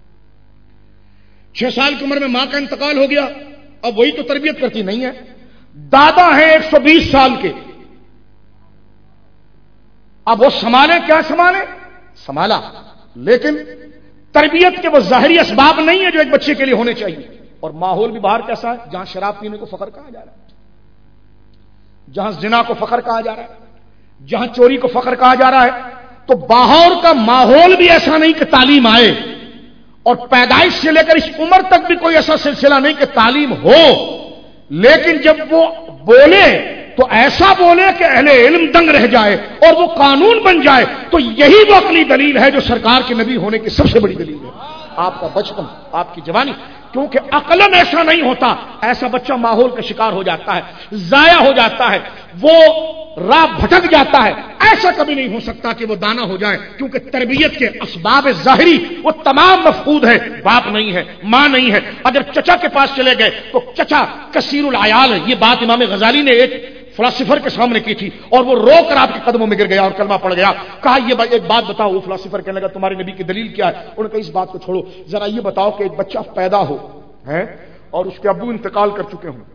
چھ سال کی عمر میں ماں کا انتقال ہو گیا، اب وہی تو تربیت کرتی نہیں ہے۔ دادا ہیں ایک سو بیس سال کے، اب وہ سنبھالے کیا سنبھالے؟ سنبھالا، لیکن تربیت کے وہ ظاہری اسباب نہیں ہے جو ایک بچے کے لیے ہونے چاہیے. اور ماحول بھی باہر کیسا ہے؟ جہاں شراب پینے کو فخر کہا جا رہا ہے، جہاں زنا کو فخر کہا جا رہا ہے، جہاں چوری کو فخر کہا جا رہا ہے. تو باہر کا ماحول بھی ایسا نہیں کہ تعلیم آئے، اور پیدائش سے لے کر اس عمر تک بھی کوئی ایسا سلسلہ نہیں کہ تعلیم ہو. لیکن جب وہ بولے تو ایسا بولے کہ اہل علم دنگ رہ جائے اور وہ قانون بن جائے. تو یہی وہ عقلی دلیل ہے جو سرکار کے نبی ہونے کی سب سے بڑی دلیل ہے. آپ کا بچپن، آپ کی جوانی، کیونکہ عقلاً ایسا نہیں ہوتا. ایسا بچہ ماحول کا شکار ہو جاتا ہے، ضائع ہو جاتا ہے، وہ راہ بھٹک جاتا ہے. ایسا کبھی نہیں ہو سکتا کہ وہ دانا ہو جائے، کیونکہ تربیت کے اسباب ظاہری وہ تمام مفقود ہے. باپ نہیں ہے، ماں نہیں ہے. اگر چچا کے پاس چلے گئے تو چچا کثیر العیال ہے. یہ بات امام غزالی نے ایک فلاسفر کے سامنے کی تھی اور وہ رو کر آپ کے قدموں میں گر گیا اور کلمہ پڑھ گیا. کہا یہ ایک بات بتاؤ. وہ فلاسفر کہنے لگا تمہارے نبی کی دلیل کیا ہے؟ انہوں نے کہا اس بات کو چھوڑو، ذرا یہ بتاؤ کہ ایک بچہ پیدا ہو ہے اور اس کے ابو انتقال کر چکے ہوں،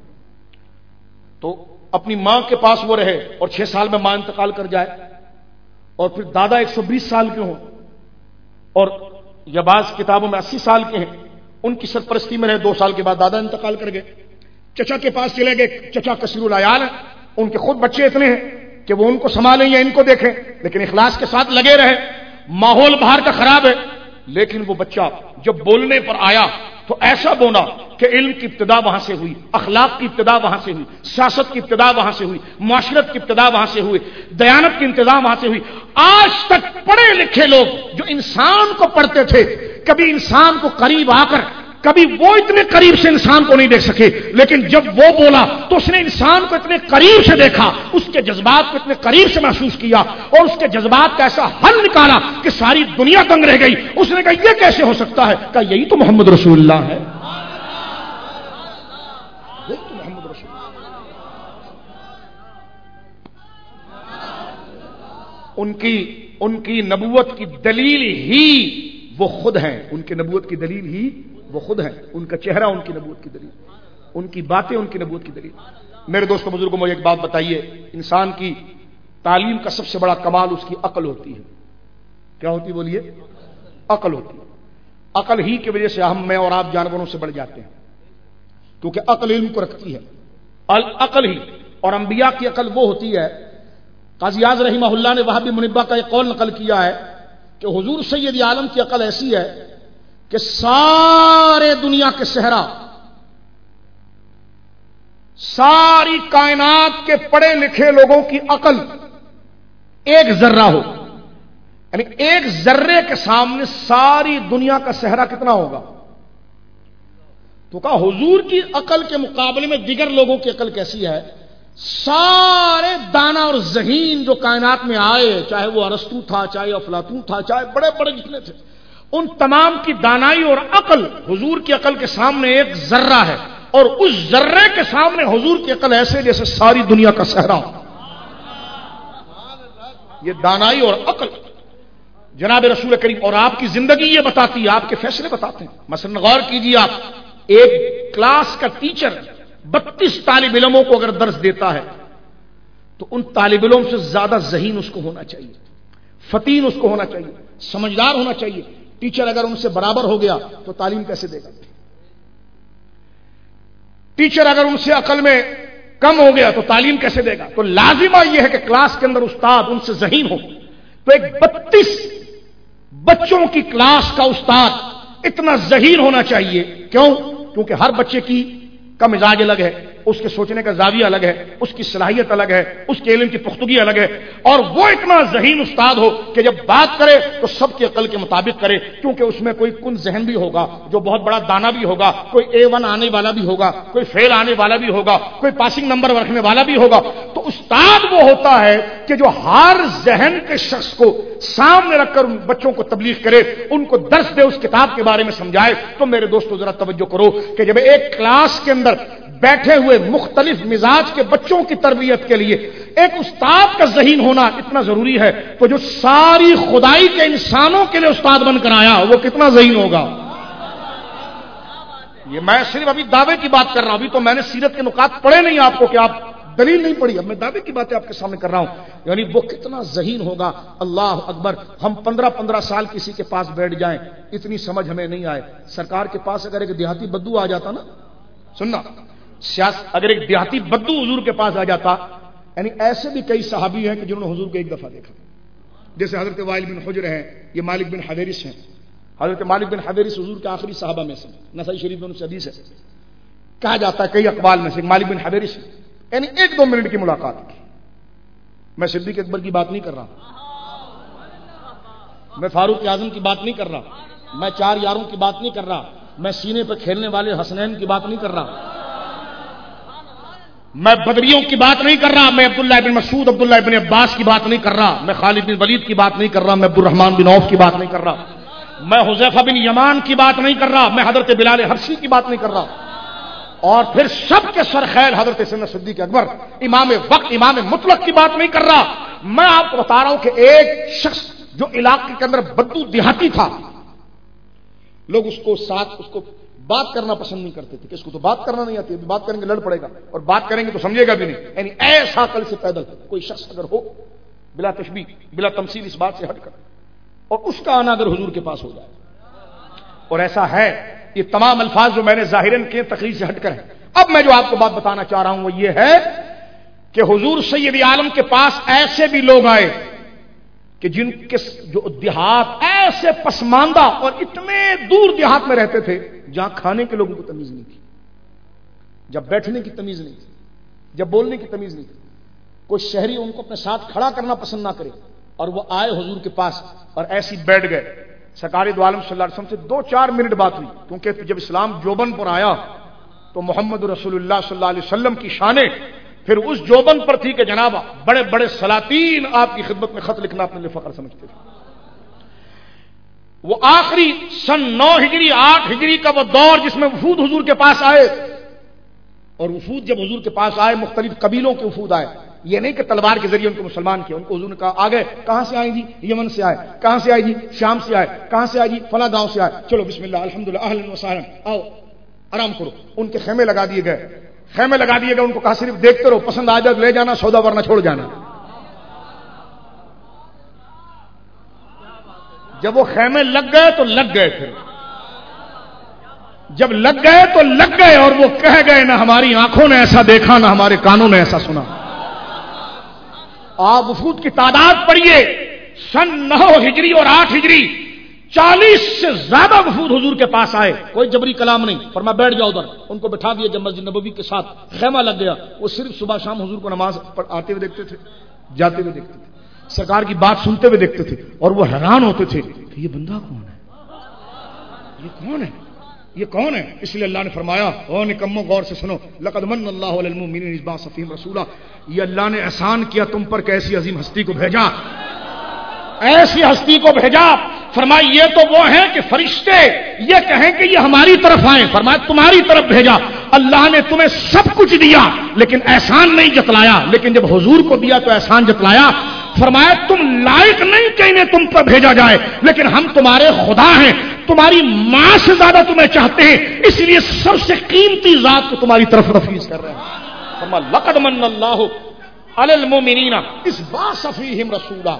تو اپنی ماں کے پاس وہ رہے اور چھ سال میں ماں انتقال کر جائے، اور پھر دادا ایک سو بیس سال کے ہوں اور یا بعض کتابوں میں اسی سال کے ہیں، ان کی سرپرستی میں رہے، دو سال کے بعد دادا انتقال کر گئے. چچا کے پاس چلے گئے، چچا کثیر العیال ہیں، ان کے خود بچے اتنے ہیں کہ وہ ان کو سنبھالیں یا ان کو دیکھیں، لیکن اخلاص کے ساتھ لگے رہے. ماحول باہر کا خراب ہے، لیکن وہ بچہ جب بولنے پر آیا تو ایسا بولا کہ علم کی ابتدا وہاں سے ہوئی، اخلاق کی ابتدا وہاں سے ہوئی، سیاست کی ابتدا وہاں سے ہوئی، معاشرت کی ابتدا وہاں سے ہوئی، دیانت کی انتظام وہاں سے ہوئی. آج تک پڑھے لکھے لوگ جو انسان کو پڑھتے تھے، کبھی انسان کو قریب آ کر کبھی وہ اتنے قریب سے انسان کو نہیں دیکھ سکے، لیکن جب وہ بولا تو اس نے انسان کو اتنے قریب سے دیکھا، اس کے جذبات کو اتنے قریب سے محسوس کیا اور اس کے جذبات کا ایسا حل نکالا کہ ساری دنیا دنگ رہ گئی. اس نے کہا یہ کیسے ہو سکتا ہے؟ کہا یہی تو محمد رسول اللہ ہے. یہی تو محمد رسول اللہ. ان کی ان کی نبوت کی دلیل ہی وہ خود ہیں. ان کی نبوت کی دلیل ہی وہ خود ہیں. ان کا چہرہ ان کی نبوت کی دلیل، ان کی باتیں ان کی نبوت کی دلیل. میرے دوستوں بزرگوں، مجھے ایک بات بتائیے، انسان کی تعلیم کا سب سے بڑا کمال اس کی عقل ہوتی ہے. کیا ہوتی ہے بولیے؟ عقل ہوتی ہے. عقل ہی کی وجہ سے ہم میں اور آپ جانوروں سے بڑھ جاتے ہیں، کیونکہ عقل علم کو رکھتی ہے. عقل ہی اور انبیاء کی عقل وہ ہوتی ہے. قاضی اعظم رحمہ اللہ نے وہابی منبہ کا ایک قول نقل کیا ہے کہ حضور سید عالم کی عقل ایسی ہے کہ سارے دنیا کے صحرا، ساری کائنات کے پڑھے لکھے لوگوں کی عقل ایک ذرہ ہو، یعنی ایک ذرے کے سامنے ساری دنیا کا صحرا کتنا ہوگا؟ تو کہا حضور کی عقل کے مقابلے میں دیگر لوگوں کی عقل کیسی ہے؟ سارے دانا اور ذہین جو کائنات میں آئے، چاہے وہ ارسطو تھا، چاہے افلاطون تھا، چاہے بڑے بڑے جتنے تھے، ان تمام کی دانائی اور عقل حضور کی عقل کے سامنے ایک ذرہ ہے، اور اس ذرے کے سامنے حضور کی عقل ایسے جیسے ساری دنیا کا صحرا. یہ دانائی اور عقل جناب رسول کریم، اور آپ کی زندگی یہ بتاتی ہے، آپ کے فیصلے بتاتے ہیں. مثلا غور کیجیے، آپ ایک کلاس کا ٹیچر بتیس طالب علموں کو اگر درس دیتا ہے تو ان طالب علموں سے زیادہ ذہین اس کو ہونا چاہیے، فطین اس کو ہونا چاہیے، سمجھدار ہونا چاہیے. ٹیچر اگر ان سے برابر ہو گیا تو تعلیم کیسے دے گا؟ ٹیچر اگر ان سے عقل میں کم ہو گیا تو تعلیم کیسے دے گا؟ تو لازمہ یہ ہے کہ کلاس کے اندر استاد ان سے ذہین ہو. تو ایک بتیس بچوں کی کلاس کا استاد اتنا ذہین ہونا چاہیے. کیوں؟ کیونکہ ہر بچے کی کا مزاج الگ ہے، اس کے سوچنے کا زاویہ الگ ہے، اس کی صلاحیت الگ ہے، اس کے علم کی پختگی الگ ہے، اور وہ اتنا ذہین استاد ہو کہ جب بات کرے تو سب کی عقل کے مطابق کرے، کیونکہ اس میں کوئی کن ذہن بھی ہوگا جو بہت بڑا دانا بھی ہوگا، کوئی اے ون آنے والا بھی ہوگا، کوئی فیل آنے والا بھی ہوگا، کوئی پاسنگ نمبر رکھنے والا بھی ہوگا. تو استاد وہ ہوتا ہے کہ جو ہر ذہن کے شخص کو سامنے رکھ کر ان بچوں کو تبلیغ کرے، ان کو درس دے، اس کتاب کے بارے میں سمجھائے. تو میرے دوستو ذرا توجہ کرو کہ جب ایک کلاس کے اندر بیٹھے ہوئے مختلف مزاج کے بچوں کی تربیت کے لیے ایک استاد کا ذہین ہونا اتنا ضروری ہے، تو جو ساری خدائی کے انسانوں کے لیے استاد بن کر آیا وہ کتنا ذہین ہوگا؟ یہ میں صرف ابھی دعوے کی بات کر رہا ہوں، ابھی تو میں نے سیرت کے نکات پڑھے نہیں آپ کو کہ آپ دلیل نہیں پڑی. اب میں دعوے کی باتیں آپ کے سامنے کر رہا ہوں. یعنی وہ کتنا ذہین ہوگا. اللہ اکبر. ہم پندرہ پندرہ سال کسی کے پاس بیٹھ جائیں, اتنی سمجھ ہمیں نہیں آئے. سرکار کے پاس اگر ایک دیہاتی بدو آ جاتا نا, سننا, اگر ایک دیہاتی بدو حضور کے پاس آ جاتا, یعنی ایسے بھی کئی صحابی ہیں کہ جنہوں نے حضور کو ایک دفعہ دیکھا, جیسے حضرت وائل بن حجر ہیں, یہ مالک بن حویرث ہیں. حضرت مالک بن حویرث حضور کے آخری صحابہ میں سے, نسائی شریف میں ان سے حدیث ہے, کہا جاتا ہے کئی اقوال میں سے مالک بن حویرث, یعنی ایک دو منٹ کی ملاقات کی. میں صدیق اکبر کی بات نہیں کر رہا, میں فاروق اعظم کی بات نہیں کر رہا, میں چار یاروں کی بات نہیں کر رہا, میں سینے پہ کھیلنے والے حسنین کی بات نہیں کر رہا, میں بدریوں کی بات نہیں کر رہا, میں عبداللہ بن مسعود, عبداللہ بن عباس کی بات نہیں کر رہا, میں خالد بن ولید کی بات نہیں کر رہا, میں عبد الرحمن بن عوف کی بات نہیں کر رہا, میں حذیفہ بن یمان کی بات نہیں کر رہا, میں حضرت بلال حبشی کی بات نہیں کر رہا, اور پھر سب کے سرخیل حضرت سیدنا صدیق اکبر امام وقت امام مطلق کی بات نہیں کر رہا. میں آپ کو بتا رہا ہوں کہ ایک شخص جو علاقے کے اندر بدو دیہاتی تھا, لوگ اس کو ساتھ اس کو بات کرنا پسند نہیں کرتے تھے کہ اس کو تو بات کرنا نہیں آتی, بات کریں گے لڑ پڑے گا, اور بات کریں گے تو سمجھے گا بھی نہیں. یعنی ایسا کل سے پیدل کوئی شخص اگر ہو بلا تشبیہ بلا تمثیل اس بات سے ہٹ کر, اور اس کا آنا اگر حضور کے پاس ہو جائے, اور ایسا ہے. یہ تمام الفاظ جو میں نے ظاہراً کے تقریر سے ہٹ کر ہیں. اب میں جو آپ کو بات بتانا چاہ رہا ہوں وہ یہ ہے کہ حضور سید عالم کے پاس ایسے بھی لوگ آئے کہ جن کے جو دیہات ایسے پسماندہ اور اتنے دور دیہات میں رہتے تھے جہاں کھانے کے لوگوں کو تمیز نہیں تھی, جب بیٹھنے کی تمیز نہیں تھی, جب بولنے کی تمیز نہیں تھی. کوئی شہری ان کو اپنے ساتھ کھڑا کرنا پسند نہ کرے, اور وہ آئے حضور کے پاس اور ایسی بیٹھ گئے. سرکار دو عالم صلی اللہ علیہ وسلم سے دو چار منٹ بات ہوئی, کیونکہ جب اسلام جوبن پر آیا تو محمد رسول اللہ صلی اللہ علیہ وسلم کی شانیں پھر اس جوبن پر تھی کہ جناب بڑے بڑے سلاطین آپ کی خدمت میں خط لکھنا اپنے لیے فخر سمجھتے تھے. وہ آخری سن نو ہجری آٹھ ہجری کا وہ دور جس میں وفود حضور کے پاس آئے, اور وفود جب حضور کے پاس آئے مختلف قبیلوں کے وفود آئے. یہ نہیں کہ تلوار کے ذریعے ان کو مسلمان کیا, ان کو حضور نے کہا آ گئے, کہاں سے آئے جی, یمن سے آئے, کہاں سے آئے جی, شام سے آئے, کہاں سے آئے جی, فلاں گاؤں سے آئے, چلو بسم اللہ الحمدللہ اہلا وسہلا, آؤ آرام کرو. ان کے خیمے لگا دیے گئے, خیمے لگا دیے گئے, ان کو کہا صرف دیکھتے رہو, پسند آ جائے لے جانا, سودا ورنہ چھوڑ جانا. جب وہ خیمے لگ گئے تو لگ گئے, پھر جب لگ گئے تو لگ گئے, اور وہ کہہ گئے نہ ہماری آنکھوں نے ایسا دیکھا نہ ہمارے کانوں نے ایسا سنا. آپ وفود کی تعداد پڑھیے, سن نو ہجری اور آٹھ ہجری چالیس سے زیادہ وفود حضور کے پاس آئے. کوئی جبری کلام نہیں, فرمایا بیٹھ جاؤ ادھر. ان کو بٹھا دیا. جب مسجد نبوی کے ساتھ خیمہ لگ گیا, وہ صرف صبح شام حضور کو نماز پر آتے ہوئے دیکھتے تھے, جاتے ہوئے دیکھتے تھے, سرکار کی بات سنتے ہوئے دیکھتے تھے, اور وہ حیران ہوتے تھے کہ یہ بندہ کون ہے, یہ کون ہے, یہ کون ہے. اس لیے اللہ نے فرمایا, او نکمو غور سے سنو, لقد من اللہ علی المؤمنین اذ بعث فیہم رسولا, یہ اللہ نے احسان کیا تم پر کہ ایسی عظیم ہستی کو بھیجا, ایسی ہستی کو بھیجا. فرمایا یہ تو وہ ہیں کہ فرشتے یہ کہیں کہ یہ ہماری طرف آئیں, فرمایا تمہاری طرف بھیجا. اللہ نے تمہیں سب کچھ دیا لیکن احسان نہیں جتلایا, لیکن جب حضور کو دیا تو احسان جتلایا. فرمایا تم لائق نہیں کہ انہیں تم پر بھیجا جائے, لیکن ہم تمہارے خدا ہیں, تمہاری ماں سے زیادہ تمہیں چاہتے ہیں, اس لیے سب سے قیمتی ذات کو تمہاری طرف تفویض کر رہے ہیں. فرمایا لقد من اللہ علی المؤمنین اذ بعث فیہم رسولا.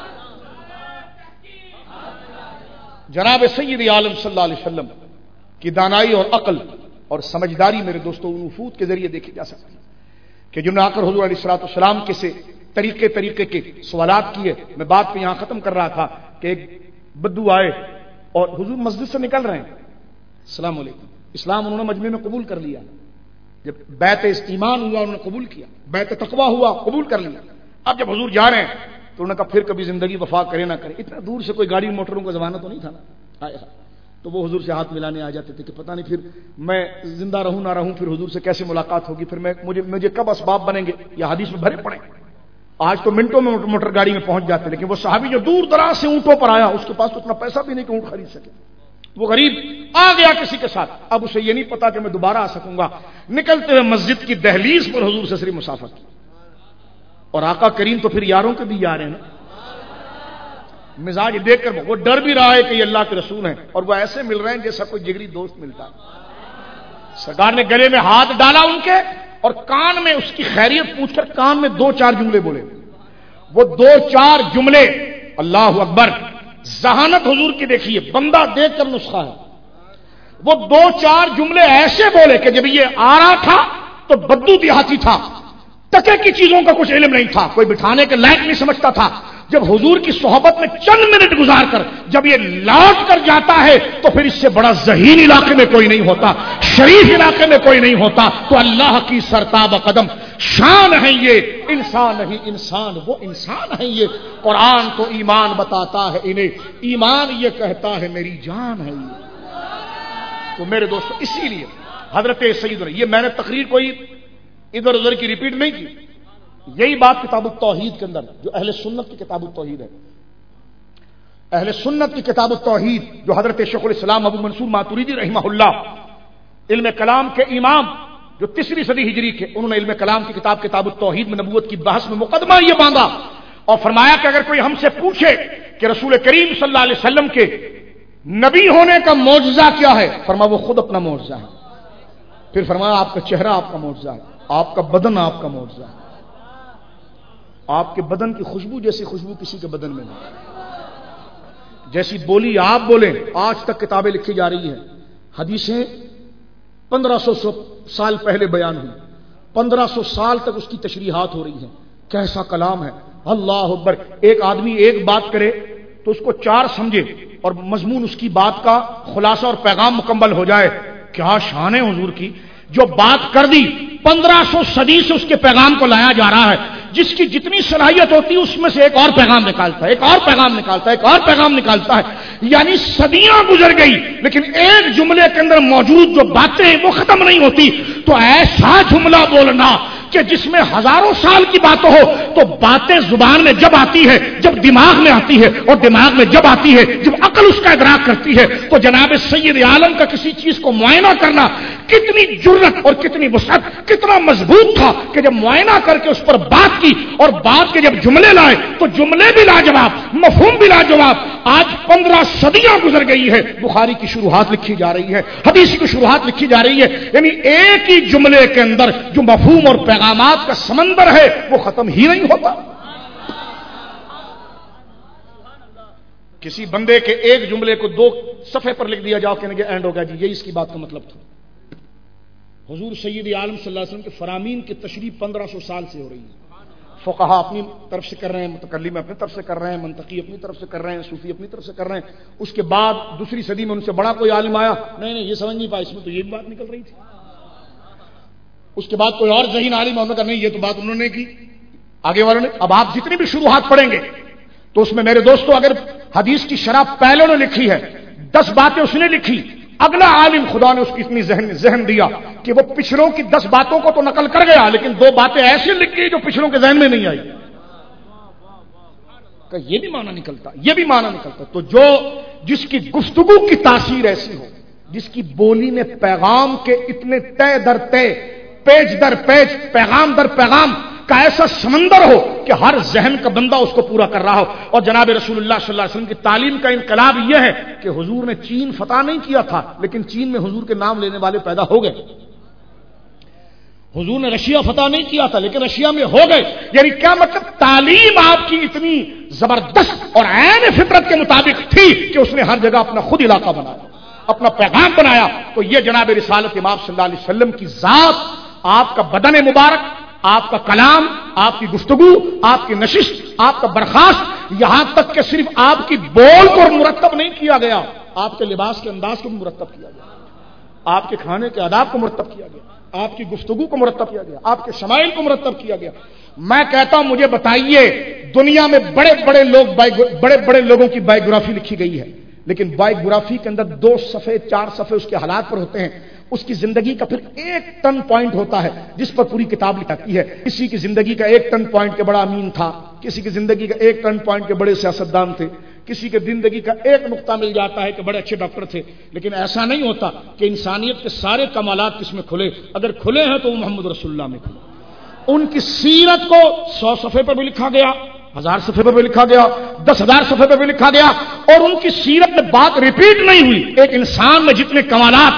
جناب سید عالم صلی اللہ علیہ وسلم کی دانائی اور عقل اور سمجھداری میرے دوستوں ان وفود کے ذریعے دیکھی جا سکتی ہے کہ جنہوں نے آ کر حضور علیہ الصلوۃ والسلام کے سے طریقے طریقے کے سوالات کیے. میں بات پہ یہاں ختم کر رہا تھا کہ ایک بدو آئے اور حضور مسجد سے نکل رہے ہیں, السلام علیکم, اسلام انہوں نے مجمع میں قبول کر لیا. جب بیعت ایمان ہوا انہوں نے قبول کیا, بیعت تقویٰ ہوا قبول کر لیا. اب جب حضور جا رہے ہیں تو انہوں نے کہا پھر کبھی زندگی وفا کرے نہ کرے. اتنا دور سے کوئی گاڑی موٹروں کا زمانہ تو نہیں تھا نا, آیا تو وہ حضور سے ہاتھ ملانے آ جاتے تھے کہ پتہ نہیں پھر میں زندہ رہوں نہ رہوں, پھر حضور سے کیسے ملاقات ہوگی, پھر میں مجھے مجھے کب اسباب بنیں گے. یہ حدیث میں بھرے پڑے. آج تو منٹوں میں موٹر گاڑی میں پہنچ جاتے, لیکن وہ صحابی جو دور دراز سے اونٹوں پر آیا اس کے پاس تو اتنا پیسہ بھی نہیں کہ اونٹ خرید سکے. وہ غریب آ گیا کسی کے ساتھ, اب اسے یہ نہیں پتا کہ میں دوبارہ آ سکوں گا. نکلتے ہوئے مسجد کی دہلیز پر حضور سے صرف مسافت کی, اور آقا کریم تو پھر یاروں کے بھی یار ہیں نا. مزاج دیکھ کر وہ ڈر بھی رہا ہے کہ یہ اللہ کے رسول ہیں, اور وہ ایسے مل رہے ہیں جیسا کوئی جگری دوست ملتا ہے. سرکار نے گلے میں ہاتھ ڈالا ان کے, اور کان میں اس کی خیریت پوچھ کر کان میں دو چار جملے بولے. وہ دو چار جملے اللہ اکبر ذہانت حضور کی دیکھیے, بندہ دیکھ کر نسخہ ہے. وہ دو چار جملے ایسے بولے کہ جب یہ آ رہا تھا تو بدو دیہاتی تھا, ٹکے کی چیزوں کا کچھ علم نہیں تھا, کوئی بٹھانے کے لائق نہیں سمجھتا تھا. جب حضور کی صحبت میں چند منٹ گزار کر جب یہ لوٹ کر جاتا ہے تو پھر اس سے بڑا ذہین علاقے میں کوئی نہیں ہوتا, شریف علاقے میں کوئی نہیں ہوتا. تو اللہ کی سرتاب قدم شان ہے یہ, انسان نہیں انسان, وہ انسان ہے یہ. قرآن تو ایمان بتاتا ہے انہیں, ایمان یہ کہتا ہے میری جان ہے یہ. تو میرے دوستو اسی لیے حضرت سیدنا, یہ میں نے تقریر کوئی ادھر ادھر کی ریپیٹ نہیں کی, یہی بات کتاب التوحید کے اندر جو اہل سنت کی کتاب التوحید ہے, اہل سنت کی کتاب التوحید جو حضرت شیخ الاسلام ابو منصور ماتوریدی رحمہ اللہ علم کلام کے امام جو تیسری صدی ہجری کے, انہوں نے علم کلام کی کتاب کتاب التوحید میں نبوت کی بحث میں مقدمہ یہ باندھا اور فرمایا کہ اگر کوئی ہم سے پوچھے کہ رسول کریم صلی اللہ علیہ وسلم کے نبی ہونے کا معجزہ کیا ہے, فرمایا وہ خود اپنا معجزہ ہے. پھر فرمایا آپ کا چہرہ آپ کا معجزہ ہے, آپ کا بدن آپ کا معجزہ ہے. آپ کے بدن کی خوشبو جیسی خوشبو کسی کے بدن میں نہیں, جیسی بولی آپ بولیں. آج تک کتابیں لکھی جا رہی ہیں, حدیثیں پندرہ سو سال پہلے بیان ہوئی, پندرہ سو سال تک اس کی تشریحات ہو رہی ہیں. کیسا کلام ہے, اللہ اکبر. ایک آدمی ایک بات کرے تو اس کو چار سمجھے اور مضمون اس کی بات کا خلاصہ اور پیغام مکمل ہو جائے. کیا شان ہے حضور کی, جو بات کر دی پندرہ سو صدی سے اس کے پیغام کو لایا جا رہا ہے. جس کی جتنی صلاحیت ہوتی ہے اس میں سے ایک اور پیغام نکالتا ہے, ایک اور پیغام نکالتا ہے, ایک اور پیغام نکالتا ہے. یعنی صدیاں گزر گئی لیکن ایک جملے کے اندر موجود جو باتیں وہ ختم نہیں ہوتی. تو ایسا جملہ بولنا کہ جس میں ہزاروں سال کی بات ہو, تو باتیں زبان میں جب آتی ہے, جب دماغ میں آتی ہے, اور دماغ میں جب آتی ہے, جب عقل اس کا ادراک کرتی ہے, تو جناب سید عالم کا کسی چیز کو معائنہ کرنا کتنی جرت اور کتنی وسعت, کتنا مضبوط تھا کہ جب معائنہ کر کے اس پر بات کی اور بات کے جب جملے لائے تو جملے بھی لاجواب, مفہوم بھی لاجواب. آج پندرہ صدیاں گزر گئی ہے, بخاری کی شروحات لکھی جا رہی ہے, حدیث کی شروحات لکھی جا رہی ہے. یعنی ایک ہی جملے کے اندر جو مفہوم اور پیغامات کا سمندر ہے وہ ختم ہی نہیں ہوتا. کسی بندے کے ایک جملے کو دو صفحے پر لکھ دیا جاؤ کہ اینڈ ہو گیا جی, یہی اس کی بات کا مطلب تھا. حضور سید عالم صلی اللہ علیہ وسلم کے فرامین کی تشریح پندرہ سو سال سے ہو رہی ہے. فقہا اپنی طرف سے کر رہے ہیں, متکلم اپنی طرف سے کر رہے ہیں, منطقی اپنی طرف سے کر رہے ہیں, صوفی اپنی طرف سے کر رہے ہیں. اس کے بعد دوسری صدی میں ان سے بڑا کوئی عالم آیا, نہیں نہیں یہ سمجھ نہیں پایا, اس میں تو یہ بھی بات نکل رہی تھی. اس کے بعد کوئی اور ذہین عالم انہوں نے کہا نہیں یہ تو بات انہوں نے کی, آگے والوں نے. اب آپ جتنی بھی شروحات پڑھیں گے تو اس میں میرے دوستو اگر حدیث کی شرح پہلے نے لکھی ہے, دس باتیں اس نے لکھی, اگلا عالم خدا نے اس کی اتنی ذہن ذہن دیا کہ وہ پچھلوں کی دس باتوں کو تو نقل کر گیا لیکن دو باتیں ایسی لکھ گئی جو پچھلوں کے ذہن میں نہیں آئی. کہ یہ بھی معنی نکلتا, یہ بھی معنی نکلتا. تو جو جس کی گفتگو کی تاثیر ایسی ہو, جس کی بولی میں پیغام کے اتنے تے در تے, پیج در پیج, پیغام در پیغام کا ایسا سمندر ہو کہ ہر ذہن کا بندہ اس کو پورا کر رہا ہو. اور جناب رسول اللہ صلی اللہ علیہ وسلم کی تعلیم کا انقلاب یہ ہے کہ حضور نے چین فتح نہیں کیا تھا لیکن چین میں حضور کے نام لینے والے پیدا ہو گئے. حضور نے رشیا فتح نہیں کیا تھا لیکن رشیا میں ہو گئے. یعنی کیا مطلب, تعلیم آپ کی اتنی زبردست اور عین فطرت کے مطابق تھی کہ اس نے ہر جگہ اپنا خود علاقہ بنایا, اپنا پیغام بنایا. تو یہ جناب رسالت امام صلی اللہ علیہ وسلم کی ذات, آپ کا بدن مبارک, آپ کا کلام, آپ کی گفتگو, آپ کی نشست, آپ کا برخاست, یہاں تک کہ صرف آپ کی بول کو مرتب نہیں کیا گیا, آپ کے لباس کے انداز کو بھی مرتب کیا گیا, آپ کے کھانے کے آداب کو مرتب کیا گیا, آپ کی گفتگو کو مرتب کیا گیا, آپ کے شمائل کو مرتب کیا گیا. میں کہتا ہوں مجھے بتائیے دنیا میں بڑے بڑے لوگ بڑے بڑے لوگوں کی بایوگرافی لکھی گئی ہے لیکن بایوگرافی کے اندر دو صفحے چار صفحے اس کے حالات پر ہوتے ہیں. اس کی زندگی کا پھر ایک ٹن پوائنٹ ہوتا ہے جس پر پوری کتاب لکھتی ہے. کسی کی زندگی کا ایک ٹن پوائنٹ کے بڑا امین تھا, کسی کی زندگی کا ایک ٹن پوائنٹ کے بڑے سیاستدان تھے, کسی کے زندگی کا ایک نقطہ مل جاتا ہے کہ بڑے اچھے ڈاکٹر تھے. لیکن ایسا نہیں ہوتا کہ انسانیت کے سارے کمالات کس میں کھلے, اگر کھلے ہیں تو وہ محمد رسول اللہ میں کھلے. ان کی سیرت کو سو صفحے پر بھی لکھا گیا, ہزار صفحے پر بھی لکھا گیا, دس ہزار صفحے پر بھی لکھا گیا, اور ان کی سیرت میں بات ریپیٹ نہیں ہوئی. ایک انسان میں جتنے کمالات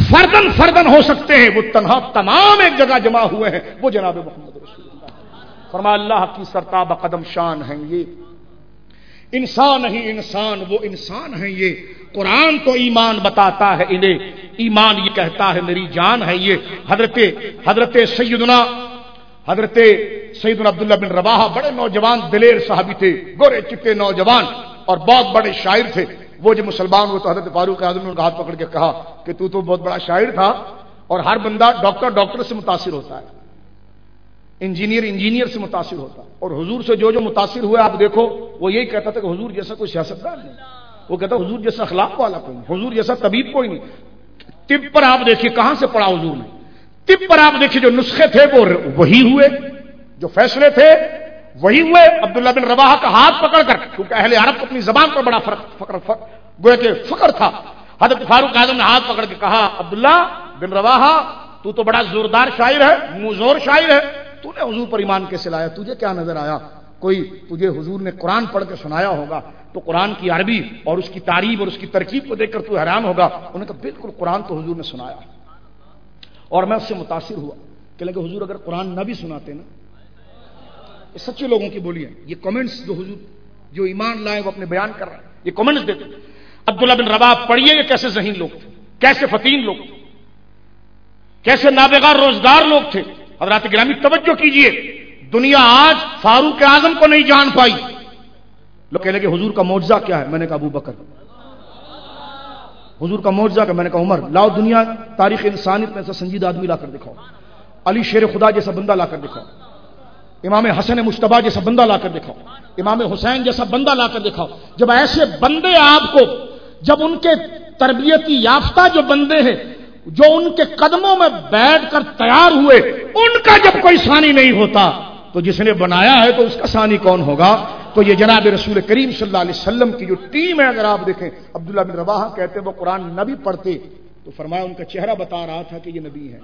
فردن فردن ہو سکتے ہیں، وہ تنہا تمام ایک جگہ جمع ہوئے ہیں، وہ جناب محمد رسول اللہ۔ فرمایا اللہ کی سرتاب قدم شان ہیں یہ، انسان ہی انسان، وہ انسان ہیں یہ۔ قرآن تو ایمان بتاتا ہے انہیں، ایمان یہ کہتا ہے میری جان ہے یہ۔ حضرت حضرت سیدنا حضرت سیدنا عبداللہ بن رواحہ بڑے نوجوان دلیر صحابی تھے، گورے چٹے نوجوان اور بہت بڑے شاعر تھے۔ وہ جو مسلمان ہوئے تو حضرت فاروق اعظم نے ان کا ہاتھ پکڑ کے کہا کہ تو تو بہت بڑا شاعر تھا، اور ہر بندہ ڈاکٹر ڈاکٹر سے متاثر ہوتا ہے، انجینئر انجینئر سے متاثر ہوتا ہے، اور حضور سے جو جو متاثر ہوئے آپ دیکھو وہ یہی کہتا تھا کہ حضور جیسا کوئی سیاستدان نہیں، وہ کہتا حضور جیسا اخلاق والا کوئی نہیں، حضور جیسا طبیب کوئی نہیں۔ طب پر آپ دیکھیے کہاں سے پڑھا حضور نے، طب پر آپ دیکھیے جو نسخے تھے وہ وہی ہوئے، جو فیصلے تھے وہی ہوئے۔ عبداللہ بن رواحہ کا ہاتھ پکڑ کر، کیونکہ اہل عرب کو اپنی زبان پر بڑا فرق فقر گویا کہ فخر تھا، حضرت فاروق اعظم نے ہاتھ پکڑ کے کہا عبداللہ بن رواحہ تو تو بڑا زوردار شاعر ہے، منہ شاعر ہے، تو نے حضور پر ایمان کیسے لایا؟ تجھے کیا نظر آیا؟ کوئی تجھے حضور نے قرآن پڑھ کے سنایا ہوگا تو قرآن کی عربی اور اس کی تعریف اور اس کی ترکیب کو دیکھ کر تو حیران ہوگا۔ انہوں نے کہا بالکل قرآن تو حضور نے سنایا، اور میں اس سے متاثر ہوا کہ لگے حضور اگر قرآن نہ بھی سناتے نا، یہ سچے لوگوں کی بولی ہے، یہ کمنٹس جو حضور جو ایمان لائے وہ اپنے بیان کر رہے ہیں، یہ کمنٹس دیتے۔ عبداللہ بن رواحہ پڑھیے یہ کیسے ذہین لوگ تھے، کیسے فتین لوگ تھے، کیسے نابغہ روزگار لوگ تھے۔ حضرات گرامی توجہ کیجئے، دنیا آج فاروق اعظم کو نہیں جان پائی۔ لوگ کہنے لگے حضور کا معجزہ کیا ہے؟ میں نے کہا ابو بکر۔ حضور کا معجزہ کیا؟ میں نے کہا عمر۔ لاؤ دنیا تاریخ انسانیت میں ایسا سنجیدہ آدمی لا کر دکھاؤ، علی شیر خدا جیسا بندہ لا کر دکھاؤ، امام حسن مجتبیٰ جیسا بندہ لا کر دکھاؤ، امام حسین جیسا بندہ لا کر دکھاؤ۔ جب ایسے بندے آپ کو، جب ان کے تربیتی یافتہ جو بندے ہیں جو ان کے قدموں میں بیٹھ کر تیار ہوئے، ان کا جب کوئی ثانی نہیں ہوتا تو جس نے بنایا ہے تو اس کا ثانی کون ہوگا؟ تو یہ جناب رسول کریم صلی اللہ علیہ وسلم کی جو ٹیم ہے، اگر آپ دیکھیں عبداللہ بن رواحہ کہتے وہ قرآن نہ بھی پڑھتے تو فرمایا ان کا چہرہ بتا رہا تھا کہ یہ نبی ہے،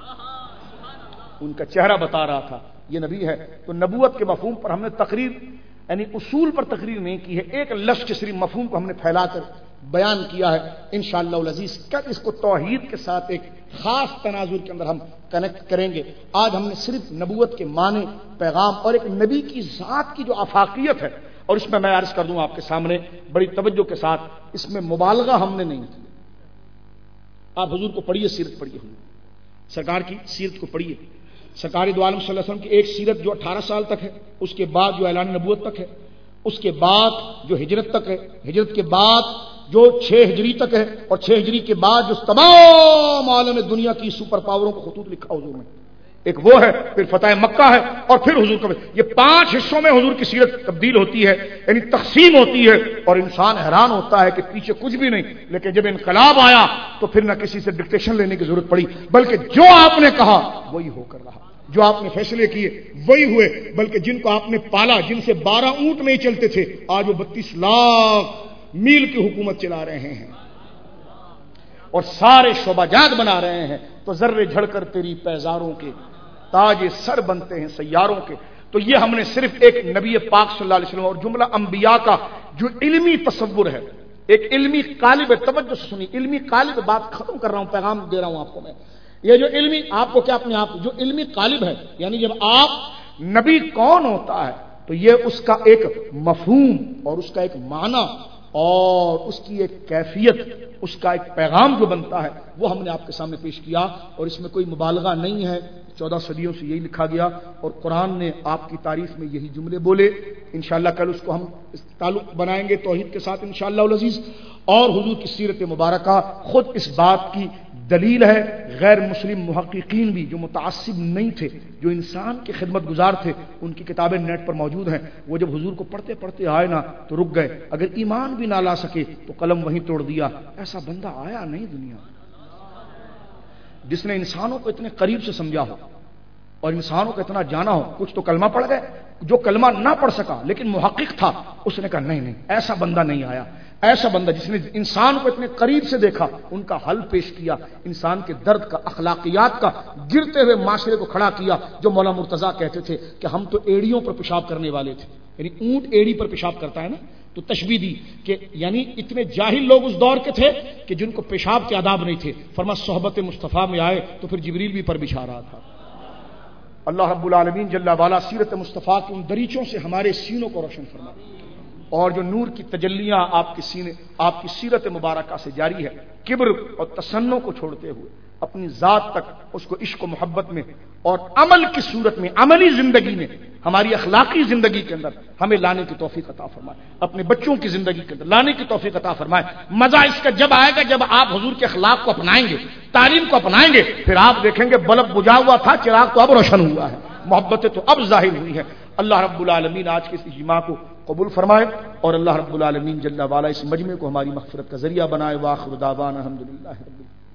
ان کا چہرہ بتا رہا تھا یہ نبی ہے۔ تو نبوت کے مفہوم پر ہم نے تقریر یعنی اصول پر تقریر نہیں کی ہے، ایک لفظ کے صرف مفہوم کو ہم نے پھیلا کر بیان کیا ہے انشاءاللہ العزیز۔ کل اس کو توحید کے ساتھ ایک خاص تناظر کے اندر ہم کنیکٹ کریں گے۔ آج ہم نے صرف نبوت کے معنی، پیغام اور ایک نبی کی ذات کی جو آفاقیت ہے، اور اس میں میں عرض کر دوں آپ کے سامنے بڑی توجہ کے ساتھ، اس میں مبالغہ ہم نے نہیں کی۔ آپ حضور کو پڑھیے، سیرت پڑھیے، حضور سرکار کی سیرت کو پڑھیے۔ سرکار دو عالم صلی اللہ علیہ وسلم کی ایک سیرت جو اٹھارہ سال تک ہے، اس کے بعد جو اعلان نبوت تک ہے، اس کے بعد جو ہجرت تک ہے، ہجرت کے بعد جو چھ ہجری تک ہے، اور چھ ہجری کے بعد جو تمام عالم دنیا کی سپر پاوروں کو خطوط لکھا حضور نے، ایک وہ ہے، پھر فتح مکہ ہے، اور پھر حضور کا یہ پانچ حصوں میں حضور کی سیرت تبدیل ہوتی ہے، یعنی تقسیم ہوتی ہے، اور انسان حیران ہوتا ہے کہ پیچھے کچھ بھی نہیں۔ لیکن جب انقلاب آیا تو پھر نہ کسی سے ڈکٹیشن لینے کی ضرورت پڑی، بلکہ جو آپ نے کہا وہی ہو کر رہا، جو آپ نے فیصلے کیے وہی ہوئے، بلکہ جن کو آپ نے پالا، جن سے بارہ اونٹ نہیں چلتے تھے، آج وہ بتیس لاکھ میل کی حکومت چلا رہے ہیں اور سارے شعبہ جات بنا رہے ہیں۔ تو ذرے جھڑ کر تیری پیزاروں کے تاج سر بنتے ہیں سیاروں کے۔ تو یہ ہم نے صرف ایک نبی پاک صلی اللہ علیہ وسلم اور جملہ انبیاء کا جو علمی تصور ہے، ایک علمی قالب، توجہ سے سنی، علمی قالب، بات ختم کر رہا ہوں، پیغام دے رہا ہوں آپ کو میں۔ یہ جو علمی آپ کو کیا اپنے آپ جو علمی قالب ہے، یعنی جب آپ نبی کون ہوتا ہے تو یہ اس کا ایک مفہوم اور اس کا ایک معنی اور اس کی ایک کیفیت، اس کا ایک پیغام جو بنتا ہے وہ ہم نے آپ کے سامنے پیش کیا، اور اس میں کوئی مبالغہ نہیں ہے۔ چودہ صدیوں سے یہی لکھا گیا اور قرآن نے آپ کی تعریف میں یہی جملے بولے۔ انشاءاللہ کل اس کو ہم اس تعلق بنائیں گے توحید کے ساتھ انشاءاللہ العزیز۔ اور حضور کی سیرت مبارکہ خود اس بات کی دلیل ہے۔ غیر مسلم محققین بھی جو متعصب نہیں تھے، جو انسان کے خدمت گزار تھے، ان کی کتابیں نیٹ پر موجود ہیں، وہ جب حضور کو پڑھتے پڑھتے آئے نا تو رک گئے، اگر ایمان بھی نہ لا سکے تو قلم وہیں توڑ دیا۔ ایسا بندہ آیا نہیں دنیا جس نے انسانوں کو اتنے قریب سے سمجھا ہو اور انسانوں کو اتنا جانا ہو۔ کچھ تو کلمہ پڑھ گئے، جو کلمہ نہ پڑھ سکا لیکن محقق تھا، اس نے کہا نہیں نہیں ایسا بندہ نہیں آیا، ایسا بندہ جس نے انسان کو اتنے قریب سے دیکھا، ان کا حل پیش کیا، انسان کے درد کا، اخلاقیات کا، گرتے ہوئے معاشرے کو کھڑا کیا۔ جو مولا مرتضیٰ کہتے تھے کہ ہم تو ایڑیوں پر پیشاب کرنے والے تھے، یعنی اونٹ ایڑی پر پیشاب کرتا ہے نا، تو تشبیہ دی کہ یعنی اتنے جاہل لوگ اس دور کے تھے کہ جن کو پیشاب کے آداب نہیں تھے، فرما صحبت مصطفیٰ میں آئے تو پھر جبریل بھی پر بچھا رہا تھا۔ اللہ رب العالمین جل وعلا سیرت مصطفیٰ کے ان دریچوں سے ہمارے سینوں کو روشن فرمائے، اور جو نور کی تجلیاں آپ کے سینے آپ کی سیرت مبارکہ سے جاری ہے، کبر اور تسنع کو چھوڑتے ہوئے اپنی ذات تک اس کو عشق و محبت میں اور عمل کی صورت میں، عملی زندگی میں، ہماری اخلاقی زندگی کے اندر ہمیں لانے کی توفیق عطا فرمائے، اپنے بچوں کی زندگی کے اندر لانے کی توفیق عطا فرمائے۔ مزہ اس کا جب آئے گا جب آپ حضور کے اخلاق کو اپنائیں گے، تعلیم کو اپنائیں گے، پھر آپ دیکھیں گے بلب بجھا ہوا تھا، چراغ تو اب روشن ہوا ہے، محبتیں تو اب ظاہر ہوئی ہے۔ اللہ رب العالمین آج کے اس اجتماع کو قبول فرمائے، اور اللہ رب العالمین جل وعلا اس مجمع کو ہماری مغفرت کا ذریعہ بنائے۔ وآخر دعوانا الحمدللہ رب العالمین۔